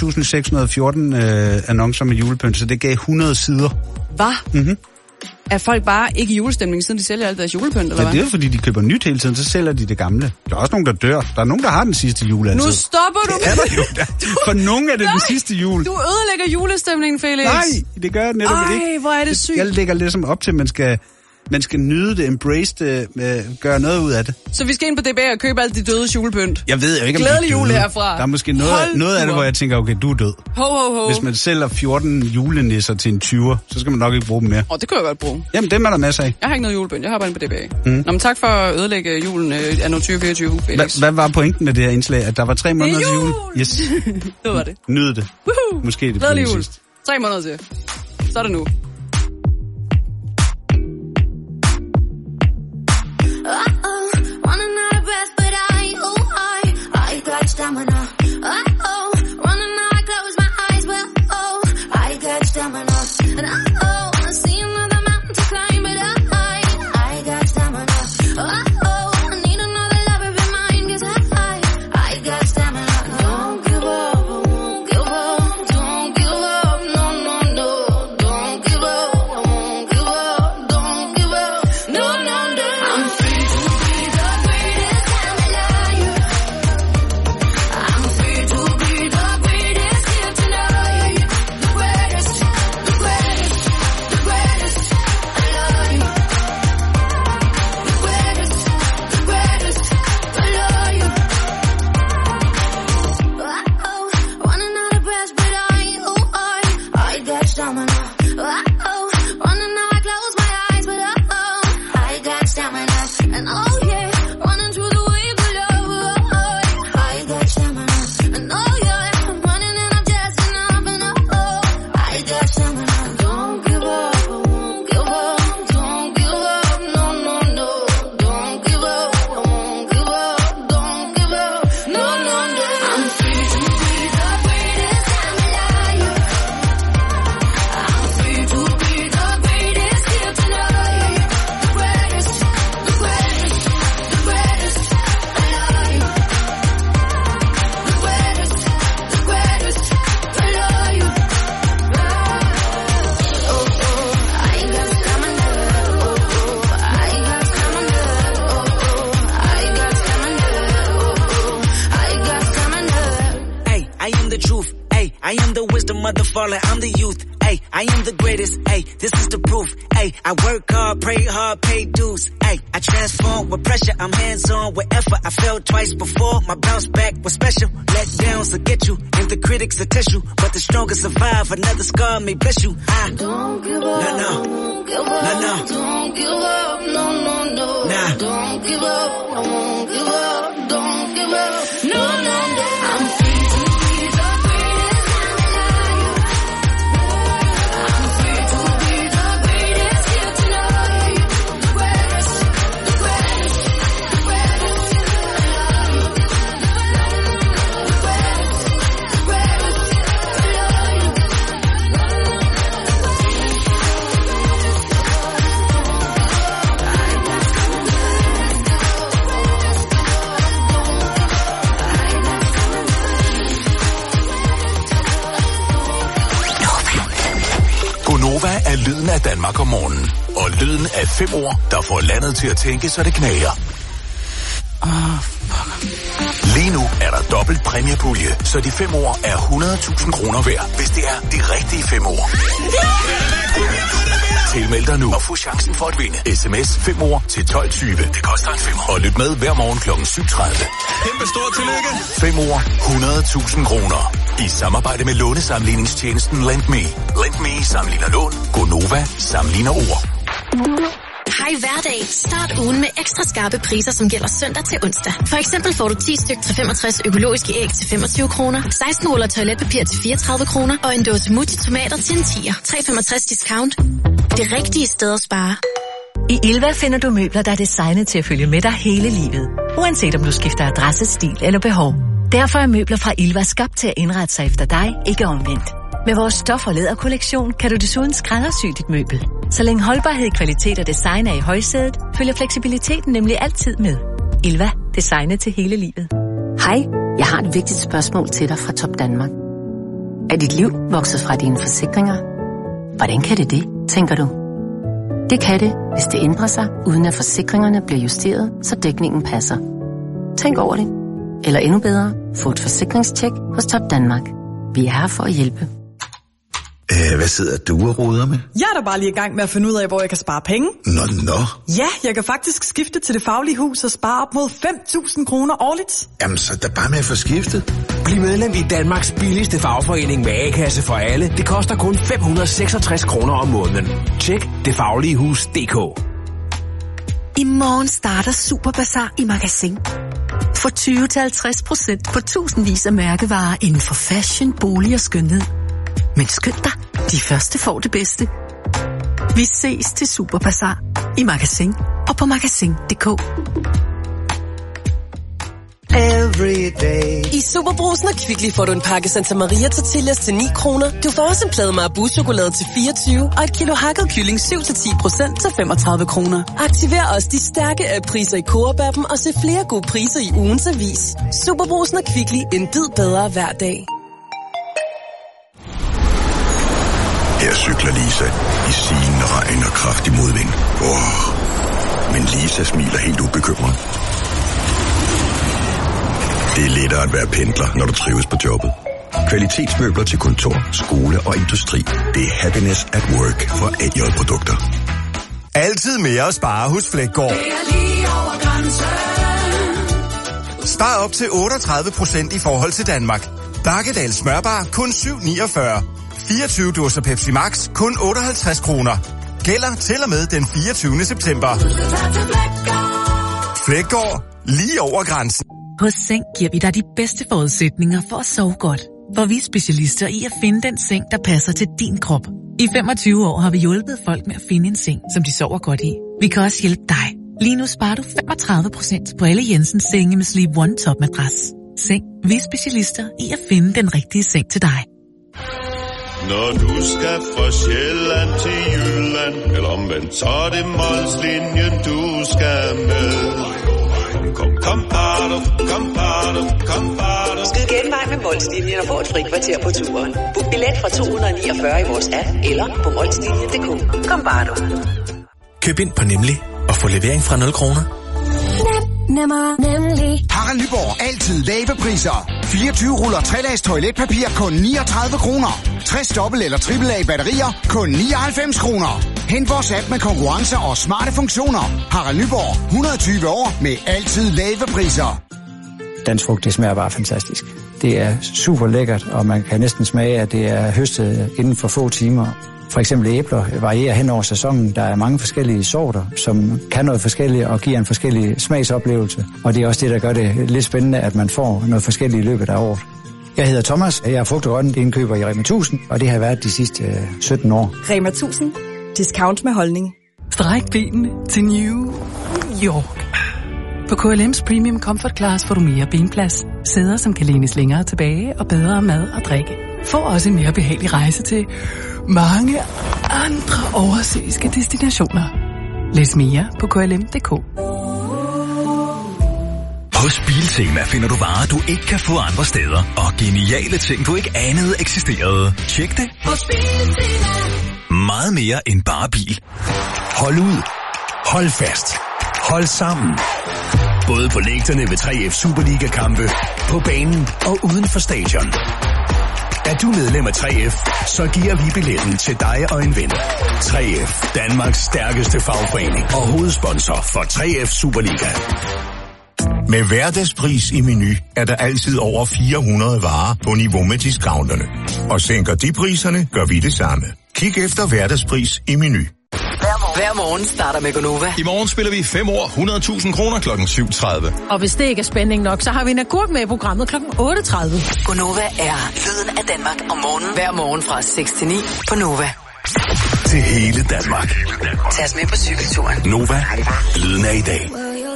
7.614 annoncer med julepynt, så det gav 100 sider. Hvad? Mhm. Er folk bare ikke i julestemning, siden de sælger alt deres julepynt, eller hvad? Ja, det er jo, fordi de køber nyt hele tiden, så sælger de det gamle. Der er også nogen, der dør. Der er nogen, der har den sidste jul altid. Nu stopper du med det. Er der jo. For nogen er det den sidste jul. Du ødelægger julestemningen, Felix. Nej, det gør jeg netop ikke. Ej, hvor er det sygt. Jeg lægger ligesom op til, at man skal nyde det, embrace det, gøre noget ud af det. Så vi skal ind på DBA og købe alt de døde julepynt. Jeg ved jo ikke, om glædelig de er jul døde. herfra. Der er måske noget af det, hvor jeg tænker, okay, du er død. Ho. Hvis man sælger 14 julenisser til en 20'er, så skal man nok ikke bruge dem mere. Det kan jeg godt bruge. Jamen, dem er der masser af. Jeg har ikke noget julepynt, jeg har bare en på DBA. Nå, men tak for at ødelægge julen anno 2024, Felix. Hvad var pointen med det her indslag? At der var 3 måneder til jul? Yes. Det var det. Nyd det. Woohoo! Måske det glædelig bliver jul. sidst. 3 måneder til. Så er det nu. Stamina. Running out, I close my eyes, but I got stamina. And I see another mountain to climb, but I got stamina. I need another lover in mine, 'cause I got stamina. Don't give up, won't give up, don't give up, no, don't give up, I won't give up, don't give up, no. I'm free to be the greatest time alive. I'm free to be the greatest here tonight. The greatest, the greatest, the greatest. I love you. The greatest, the greatest. I love you. Running out of breath, but I got stamina. Running now, I close my eyes, but I got stamina. And yeah, running through the wave of love. I got stamina. And yeah, I'm running and I'm just enough. And I got stamina. Don't give up, I won't give up. Don't give up, no. Don't give up, I won't give up. Don't give up, no. I'm free to be the greatest time alive. I'm free to be the greatest here tonight. The greatest, the greatest, the greatest. I love you. The greatest, the greatest. I love you. I got stamina. I got stamina. I got stamina. I got stamina. Hey, I am the truth. Hey, I am the wisdom of the fallen. I'm the youth. Hey, I am the greatest. Hey, this is the proof. Hey, I work hard, pray hard, pay dues. Hey, I transform with pressure. I'm hands-on with effort. I failed twice before. My bounce back was special. Let downs will get you, and the critics will test you. But the strongest survive. Another scar may bless you. Don't give up. No. Won't give up. No. Don't give up. No. Nah. Don't give up. I won't give up. Don't give up. No. I'm free to be the greatest time alive. I'm free to be the greatest here tonight. The greatest, the greatest, the greatest. I love you. The greatest, the greatest. I love you. I af Danmark om morgenen. Og lyden af 5 ord, der får landet til at tænke, så det knager. Lige nu er der dobbelt præmiepulje, så de 5 ord er 100.000 kroner værd, hvis det er de rigtige 5 ord. Tilmeld dig nu og få chancen for at vinde. SMS 5 ord til 12.20. Det koster en 5. Og lyt med hver morgen kl. 7.30. Kæmpe stort tillykke. 5 ord, 100.000 kroner. I samarbejde med lånesamligningstjenesten LendMe. LendMe sammenligner lån. Gonova sammenligner ord. Hej hverdag. Start ugen med ekstra skarpe priser, som gælder søndag til onsdag. For eksempel får du 10 styk til 65 økologiske æg til 25 kroner, 16 ruller toiletpapir til 34 kroner og en dåse Mutti tomater til en 10'er. 3,65 discount. Det rigtige sted at spare. I Ilva finder du møbler, der er designet til at følge med dig hele livet. Uanset om du skifter adresse, stil eller behov. Derfor er møbler fra Ilva skabt til at indrette sig efter dig, ikke omvendt. Med vores stof- og læderkollektion kan du desuden skræddersy dit møbel. Så længe holdbarhed, kvalitet og design er i højsædet, følger fleksibiliteten nemlig altid med. Ilva. Designet til hele livet. Hej, jeg har et vigtigt spørgsmål til dig fra Top Danmark. Er dit liv vokset fra dine forsikringer? Hvordan kan det, tænker du? Det kan det, hvis det ændrer sig, uden at forsikringerne bliver justeret, så dækningen passer. Tænk over det. Eller endnu bedre, få et forsikringstjek hos Top Danmark. Vi er her for at hjælpe. Hvad sidder du og roder med? Jeg er da bare lige i gang med at finde ud af, hvor jeg kan spare penge. Nå. Ja, jeg kan faktisk skifte til Det Faglige Hus og spare op mod 5.000 kroner årligt. Jamen, så der bare med at få skiftet. Bliv medlem i Danmarks billigste fagforening med A-kasse for alle. Det koster kun 566 kroner om måneden. Tjek detfagligehus.dk. I morgen starter Super Bazar i Magasin. Få 20-50% på tusindvis af mærkevarer inden for fashion, bolig og skønhed. Men skynd dig, de første får det bedste. Vi ses til Super Bazar i Magasin og på magasin.dk. I Superbrusen og Kvickly får du en pakke Santa Maria tortillas til 9 kroner. Du får også en plade Marabu-chokolade til 24 og et kilo hakket kylling 7-10% til 35 kroner. Aktiver også de stærke app-priser i Coop-appen og se flere gode priser i ugens avis. Superbrusen og Kvickly, en bid bedre hver dag. Her cykler Lisa i sigende regn og kraftig modvind. Men Lisa smiler helt ubekymret. Det er lettere at være pendler, når du trives på jobbet. Kvalitetsmøbler til kontor, skole og industri. Det er happiness at work for AJ-produkter. Altid mere at spare hos Flækgaard. Spar op til 38% i forhold til Danmark. Bakkedal smørbar kun 7,49. 24 dåser Pepsi Max kun 58 kroner. Gælder til og med den 24. september. Flækgaard. Lige over grænsen. Hos Seng giver vi dig de bedste forudsætninger for at sove godt. For vi er specialister i at finde den seng, der passer til din krop. I 25 år har vi hjulpet folk med at finde en seng, som de sover godt i. Vi kan også hjælpe dig. Lige nu sparer du 35% på alle Jensens senge med Sleep One Top Madras. Seng. Vi er specialister i at finde den rigtige seng til dig. Når du skal fra Sjælland til Jylland, eller omvendt, så er det Molslinjen, du skal med. Kom, bado. Skyd genvej med Molslinjen og få et fri kvarter på turen. Book billet fra 249 i vores app eller på molslinjen.dk. Kom, bado. Køb ind på Nemlig og få levering fra 0 kroner. Nemlig. Harald Nyborg. Altid lave priser. 24 ruller 3-lags toiletpapir kun 39 kroner. 60 dobbelt- eller triple-lag batterier kun 99 kroner. Hent vores app med konkurrencer og smarte funktioner. Harald Nyborg. 120 år med altid lave priser. Dansk frugt, det smager bare fantastisk. Det er super lækkert, og man kan næsten smage, at det er høstet inden for få timer. For eksempel æbler varierer hen over sæsonen. Der er mange forskellige sorter, som kan noget forskelligt og giver en forskellig smagsoplevelse. Og det er også det, der gør det lidt spændende, at man får noget forskelligt i løbet af året. Jeg hedder Thomas, jeg er frugt- og grøntindkøber i Rema 1000, og det har været de sidste 17 år. Rema 1000. Discount med holdning. Stræk benene til New York. På KLM's Premium Comfort Class får du mere benplads, sæder som kan lænes længere tilbage og bedre mad og drikke. Få også en mere behagelig rejse til mange andre oversøiske destinationer. Læs mere på klm.dk. Hos Biltema finder du varer, du ikke kan få andre steder, og geniale ting, du ikke anede eksisterede. Tjek det Hos Biltema. Meget mere end bare bil. Hold ud. Hold fast. Hold sammen. Både på lægterne ved 3F Superliga-kampe, på banen og uden for stadion. Er du medlem af 3F, så giver vi billetten til dig og en ven. 3F, Danmarks stærkeste fagforening og hovedsponsor for 3F Superliga. Med hverdagspris i Meny er der altid over 400 varer på niveau med discounterne. Og sænker de priserne, gør vi det samme. Kig efter hverdagspris i Meny. Hver morgen starter med Gonova. I morgen spiller vi 5 år, 100.000 kroner kl. 7.30. Og hvis det ikke er spænding nok, så har vi en agurk med i programmet kl. 8.30. Gonova er lyden af Danmark om morgenen. Hver morgen fra 6 til 9 på Nova. Til hele Danmark. Tag os med på cykelturen. Nova, lyden af i dag.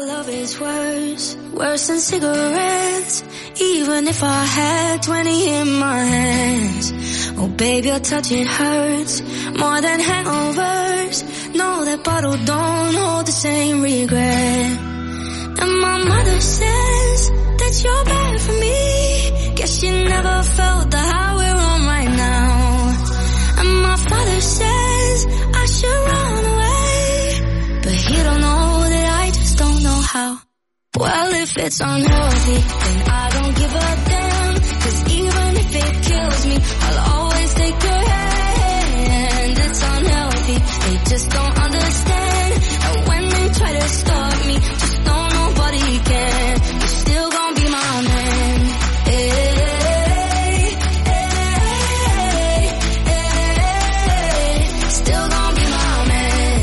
Worse than cigarettes, even if I had 20 in my hands. Oh baby, your touch, it hurts more than hangovers. No, that bottle don't hold the same regret. And my mother says that you're bad for me. Guess she never felt the high we're on right now. And my father says I should run away, but he don't know that I just don't know how. Well, if it's unhealthy, then I don't give a damn. 'Cause even if it kills me, I'll always take your hand. It's unhealthy, they just don't understand. And when they try to stop me, just know nobody can. You're still gonna be my man. Hey, hey, hey, still gonna be my man.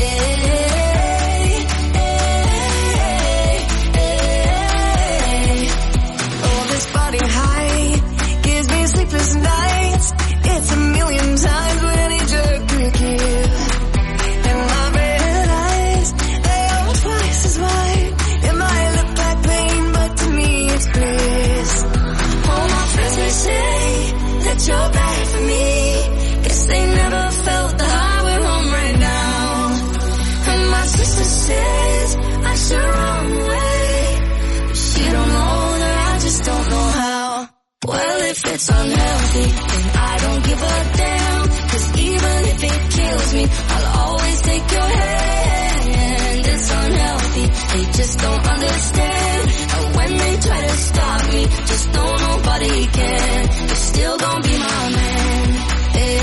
It's a million times what any jerk could give. And my red eyes, they are twice as wide. It might look like pain, but to me it's bliss. All my friends may say that you're bad for me. Guess they never felt the high we're on right now. And my sister says I should run away, but she don't know that I just don't know how. Well, if it's unhealthy, then I don't give a damn. 'Cause even if it kills me, I'll always take your hand. It's unhealthy, they just don't understand. And when they try to stop me, just know nobody can. You're still gonna be my man. Hey,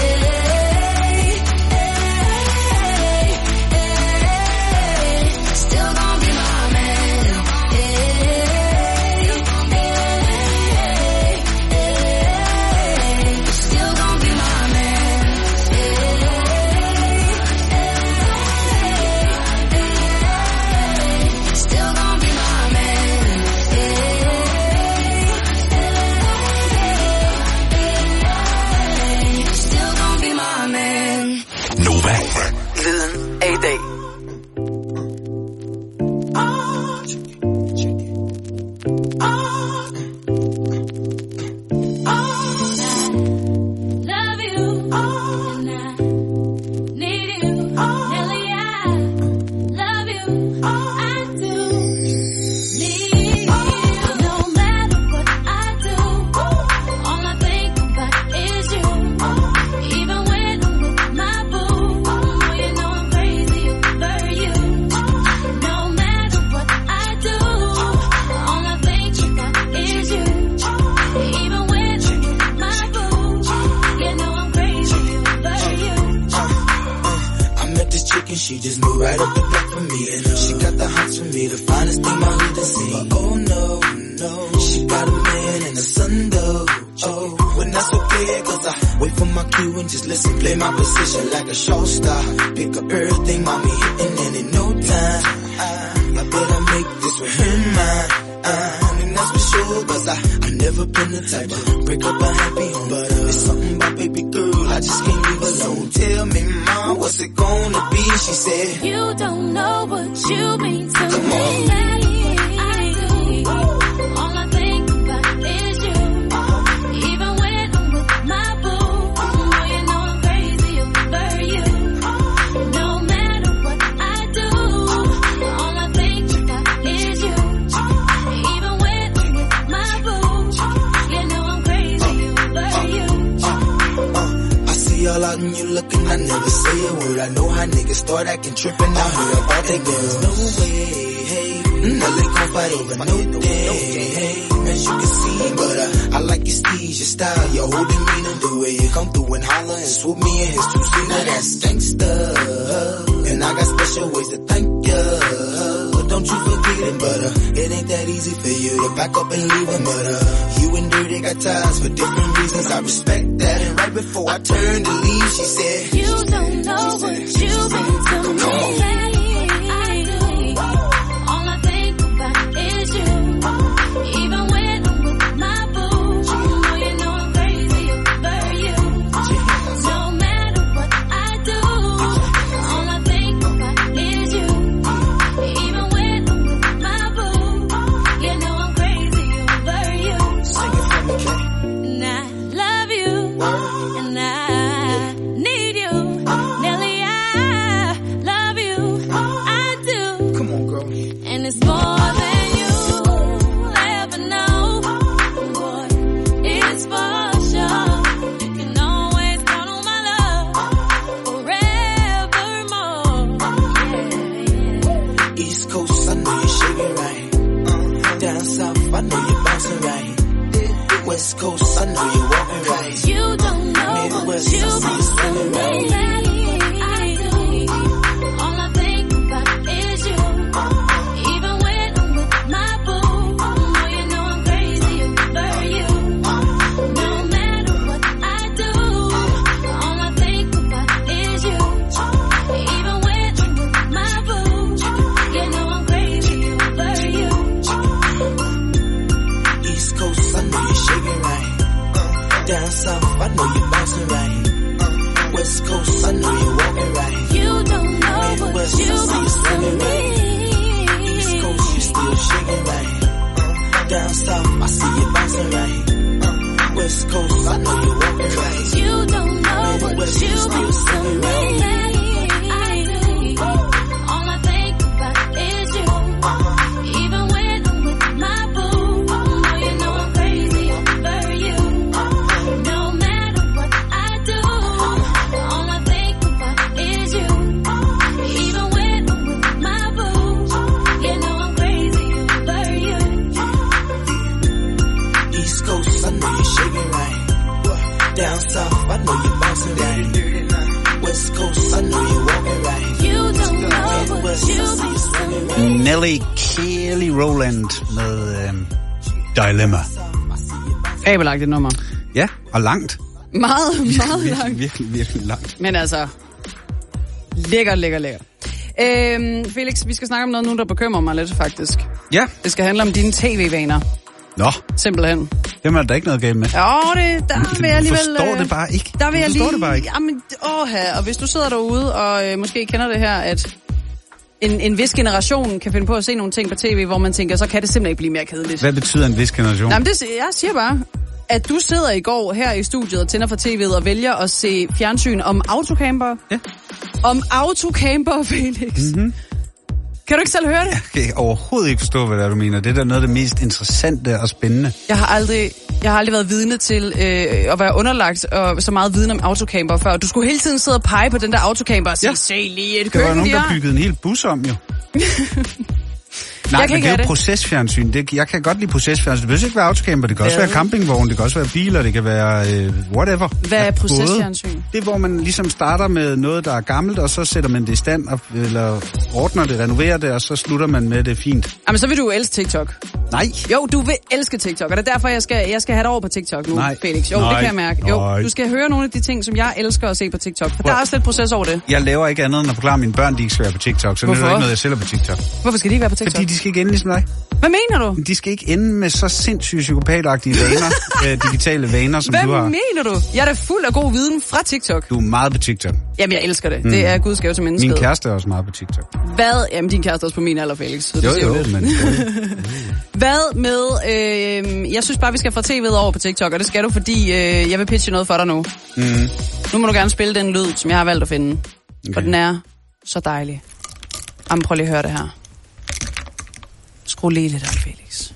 hey, hey, still gonna be my man. Lyden af i dag. She just moved right up the block for me, and she got the hots for me, the finest thing my hood has seen. But oh no, no, she got a man and a son though. Oh, when that's okay, 'cause I wait for my cue and just listen, play my position like a show star. Pick up everything, mommy hitting, and in no time, I better make this with him mine. And that's for sure, 'cause I never been the type to break up a happy home. But it's something about baby girl, I just can't leave alone. Tell me, mom, what's it gonna be? She said, you don't know what you mean to Come me. on. I do. All I think about is you. Even when I'm with my boo, you know I'm crazy over you. No matter what I do, all I think about is you. Even when I'm with my boo, you know I'm crazy over you. I see all our and you looking, I never say a word. I know how niggas start acting tripping. I heard about that girl. No way, hey. Now they gon' fight over no day, hey. As you can see, but I like your steez, your style, your whole demeanor, the way you come through and holler and swoop me in his 2-seater. Now that's gangsta, and I got special ways to thank ya. Don't you forget it, but it ain't that easy for you to back up and leave him. But you and Dirty got ties for different reasons. I respect that. And right before I turned to leave, she said, you don't know what you've been to me. Come on. West Coast, I know you're walking right. You don't know Midwest, what you've been swimming right. I do. All I think about is you. Even when I'm with my boo, you know I'm crazy over you. No matter what I do, all I think about is you. Even when I'm with my boo, you know I'm crazy over you. East Coast, I know you're shaking right. Down south, I know you're bouncing right. West Coast, I know you're walking right. You don't know Midwest, what you've I see you swimming been right. East Coast, you still shaking right. Down south, I see you bouncing right. West Coast, I know you're walking right. You don't know what Midwest, you you've still been swimming right. I do. All I think about is you. Even when I'm with my boo, you know I'm crazy over you. No matter what I do, all I think about is you. Even when I'm with my boo, you know I'm crazy over you. East Coast, I know you're shaking right. Down south, I know you're bouncing right. West Coast, I know you're walking right. You don't know what you've been Nelly Kelly Rowland med Dilemma. Fabelagtigt nummer. Ja, og langt. Meget langt. Virkelig langt. Men altså, lækkert. Felix, vi skal snakke om noget nu, der bekymrer mig lidt, faktisk. Ja. Det skal handle om dine tv-vaner. Nå. Simpelthen. Dem er der ikke noget galt med. Jo, der vil jeg alligevel... Forstår det bare ikke. Der vil jeg forstår det bare ikke. Jamen, og hvis du sidder derude og måske kender det her, at en vis generation kan finde på at se nogle ting på tv, hvor man tænker, så kan det simpelthen ikke blive mere kedeligt. Hvad betyder en vis generation? Jamen, jeg siger bare, at du sidder i går her i studiet og tænder for tv'et og vælger at se fjernsyn om autocamper. Ja. Om autocamper, Felix. Mm-hmm. Kan du ikke selv høre det? Jeg kan overhovedet ikke forstå, hvad det er, du mener. Det er da noget af det mest interessante og spændende. Jeg har aldrig været vidne til at være underlagt og så meget viden om autocamper før. Du skulle hele tiden sidde og pege på den der autocamper og sige, se lige et køkken, der var nogen, der byggede en hel bus om, jo. Nej, men det er jo procesfjernsyn. Jeg kan godt lide procesfjernsyn. Det behøver ikke være autocamper, det kan også være campingvogn, det kan også være biler, det kan være whatever. Hvad er procesfjernsyn? Det er, hvor man ligesom starter med noget, der er gammelt, og så sætter man det i stand, eller ordner det, renoverer det, og så slutter man med det fint. Jamen, så vil du elske TikTok. Nej. Jo, du vil elske TikTok, og det er derfor, jeg skal have det over på TikTok nu, Nej. Felix. Jo, det kan jeg mærke. Jo, du skal høre nogle af de ting, som jeg elsker at se på TikTok, for der er også lidt proces over det. Jeg laver ikke andet end at forklare mine børn, de ikke skal være på TikTok, så det er ikke noget, jeg sælger på TikTok. Hvorfor skal de ikke være på TikTok? Fordi de skal ikke ende ligesom dig. Hvad mener du? De skal ikke ende med så sindssygt psykopatagtige vaner, digitale vaner, som du har. Hvad mener du? Jeg er da fuld af god viden fra TikTok. Du er meget på TikTok. Jamen, jeg elsker det. Det er Guds gave til mennesket. Min kæreste er også meget på TikTok. Hvad? Jamen, din kæreste er også på min alder, Felix. Jo, men... Hvad med... jeg synes bare, vi skal få tv'et over på TikTok, og det skal du, fordi jeg vil pitche noget for dig nu. Mm. Nu må du gerne spille den lyd, som jeg har valgt at finde. Okay. Og den er så dejlig. Jamen, prøv lige at høre det her. Skru lige lidt op, Felix.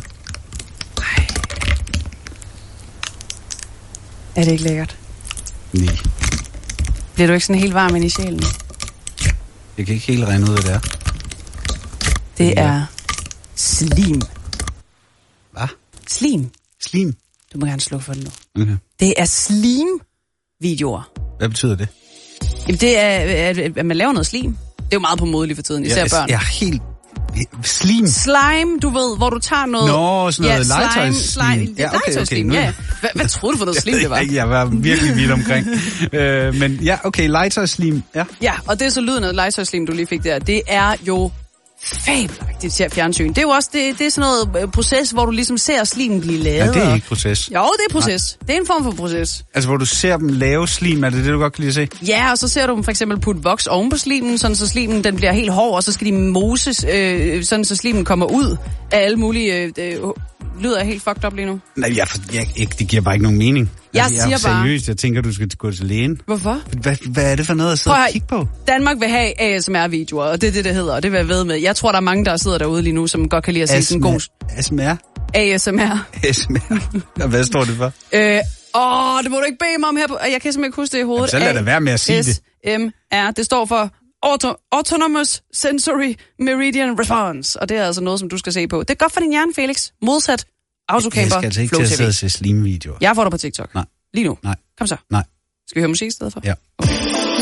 Ej. Er det ikke lækkert? Nej. Bliver du ikke sådan helt varm ind i sjælen? Jeg kan ikke helt regne ud, hvad det er. Det er slim. Hvad? Slim. Slim? Du må gerne slukke for det nu. Okay. Det er slim-videoer. Hvad betyder det? Jamen, det er, at man laver noget slim. Det er jo meget på mode lige for tiden, især børn. Jeg er helt... Slim? Slime, du ved, hvor du tager noget... Nå, sådan noget legetøjsslim. Ja, okay. Ja. Hvad troede du for noget slim, det var? Jeg var virkelig vidt omkring. Men ja, okay, legetøjsslim. Ja, og det er så lyden af legetøjsslim, du lige fik der. Det er jo fabelagtigt til fjernsyn. Det er jo også det er sådan noget proces, hvor du ligesom ser slimen blive lavet. Ja, det er ikke proces. Jo, det er proces. Nej. Det er en form for proces. Altså, hvor du ser dem lave slim, er det du godt kan lide at se? Ja, og så ser du dem for eksempel putte voks oven på slimen, sådan så slimen den bliver helt hård, og så skal de moses, sådan så slimen kommer ud af alle mulige... lyder jeg helt fucked up lige nu? Nej, det giver bare ikke nogen mening. Jeg siger bare... Seriøst, jeg tænker, du skal gå til lægen. Hvorfor? Hvad er det for noget at sidde og kigge på? Danmark vil have ASMR-videoer, og det er det hedder, og det vil jeg ved med. Jeg tror, der er mange, der sidder derude lige nu, som godt kan lide at se sådan en god... ASMR? ASMR. ASMR. Hvad står det for? Det må du ikke bede mig om her på... Jeg kan simpelthen ikke huske det i hovedet. Så lad det være med at sige det. ASMR, det står for Autonomous Sensory Meridian Response, og det er altså noget, som du skal se på. Det er godt for din hjerne, Felix. Modsat autocamper. Jeg skal altså ikke til at sidde og se slim-videoer. Jeg får dig på TikTok. Nej. Lige nu. Nej. Kom så. Nej. Skal vi høre musik i stedet for? Ja. Okay.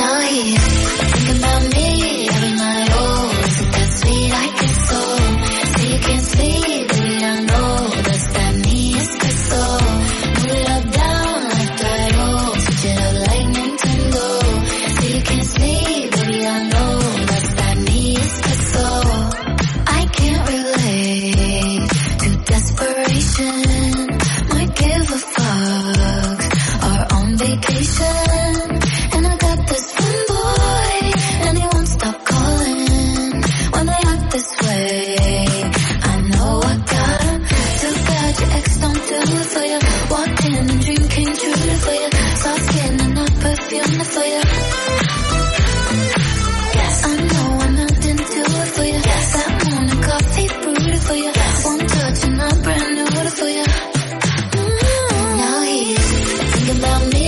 And I got this one boy, and he won't stop calling when they act this way. I know I got him. Too bad your ex don't do it for you. Walked in and dream came true for you. Soft skin and not perfume for you. Yes, I know I'm not into it for you. Yes, that morning coffee brewed it for you. Yes, one touch and I'm brand new for you. Now he's thinking about me.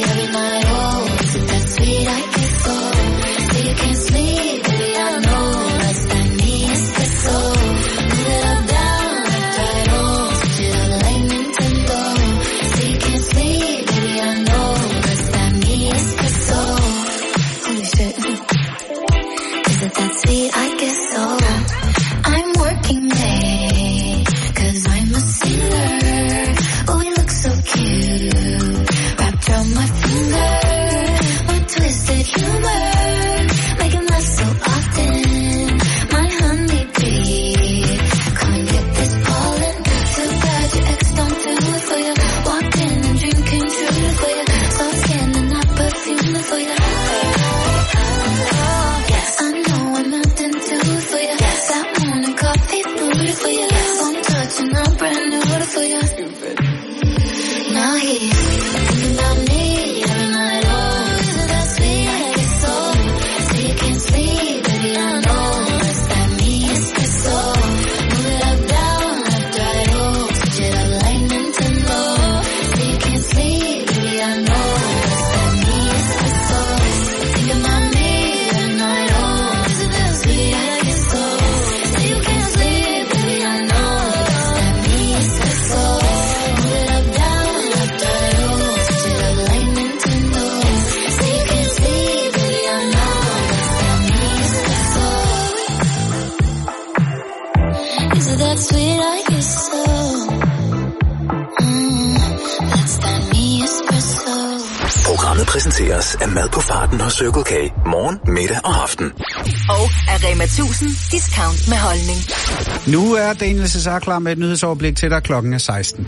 Programmet præsenteres af mad på farten hos Circle K. Morgen, middag og aften. Og af Rema 1000 discount med holdning. Nu er Daniel Cesar klar med et nyhedsoverblik til dig. Klokken er 16.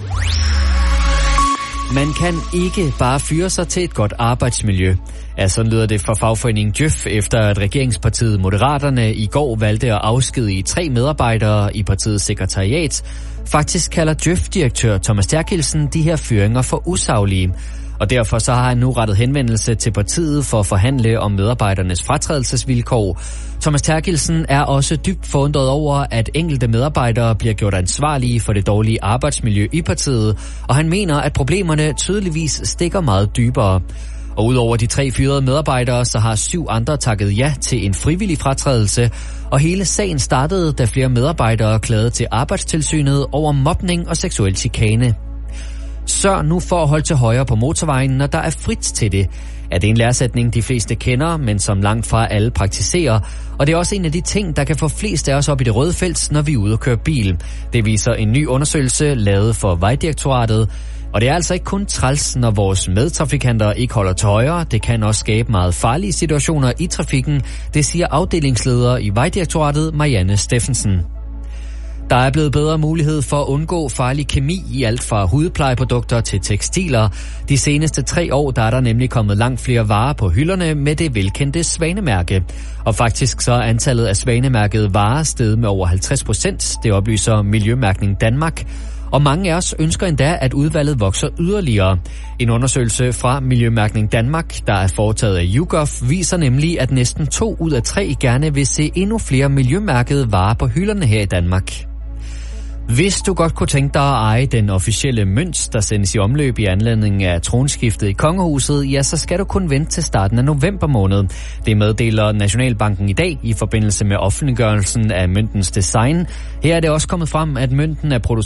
Man kan ikke bare fyre sig til et godt arbejdsmiljø. Ja, sådan lyder det fra fagforeningen Djøf, efter at regeringspartiet Moderaterne i går valgte at afskedige 3 medarbejdere i partiets sekretariat. Faktisk kalder Djøf-direktør Thomas Terkelsen de her fyringer for usaglige. Og derfor så har han nu rettet henvendelse til partiet for at forhandle om medarbejdernes fratrædelsesvilkår. Thomas Terkelsen er også dybt forundret over, at enkelte medarbejdere bliver gjort ansvarlige for det dårlige arbejdsmiljø i partiet, og han mener, at problemerne tydeligvis stikker meget dybere. Og udover de 3 fyrede medarbejdere, så har 7 andre takket ja til en frivillig fratrædelse. Og hele sagen startede, da flere medarbejdere klagede til Arbejdstilsynet over mobning og seksuel chikane. Sørg nu for at holde til højre på motorvejen, når der er frit til det. Er det en læresætning, de fleste kender, men som langt fra alle praktiserer. Og det er også en af de ting, der kan få flest af os op i det røde felt, når vi er ude og køre bil. Det viser en ny undersøgelse lavet for Vejdirektoratet. Og det er altså ikke kun træls, når vores medtrafikanter ikke holder til højre. Det kan også skabe meget farlige situationer i trafikken. Det siger afdelingsleder i Vejdirektoratet, Marianne Steffensen. Der er blevet bedre mulighed for at undgå farlig kemi i alt fra hudplejeprodukter til tekstiler. De seneste 3 år der er der nemlig kommet langt flere varer på hylderne med det velkendte Svanemærke. Og faktisk så er antallet af Svanemærkede varer steget med over 50%. Det oplyser Miljømærkning Danmark. Og mange af os ønsker endda, at udvalget vokser yderligere. En undersøgelse fra Miljømærkning Danmark, der er foretaget af YouGov, viser nemlig, at næsten 2 ud af 3 gerne vil se endnu flere miljømærkede varer på hylderne her i Danmark. Hvis du godt kunne tænke dig at eje den officielle mønt, der sendes i omløb i anledning af tronskiftet i kongehuset, ja, så skal du kun vente til starten af november måned. Det meddeler Nationalbanken i dag i forbindelse med offentliggørelsen af møntens design. Her er det også kommet frem, at mønten er produceret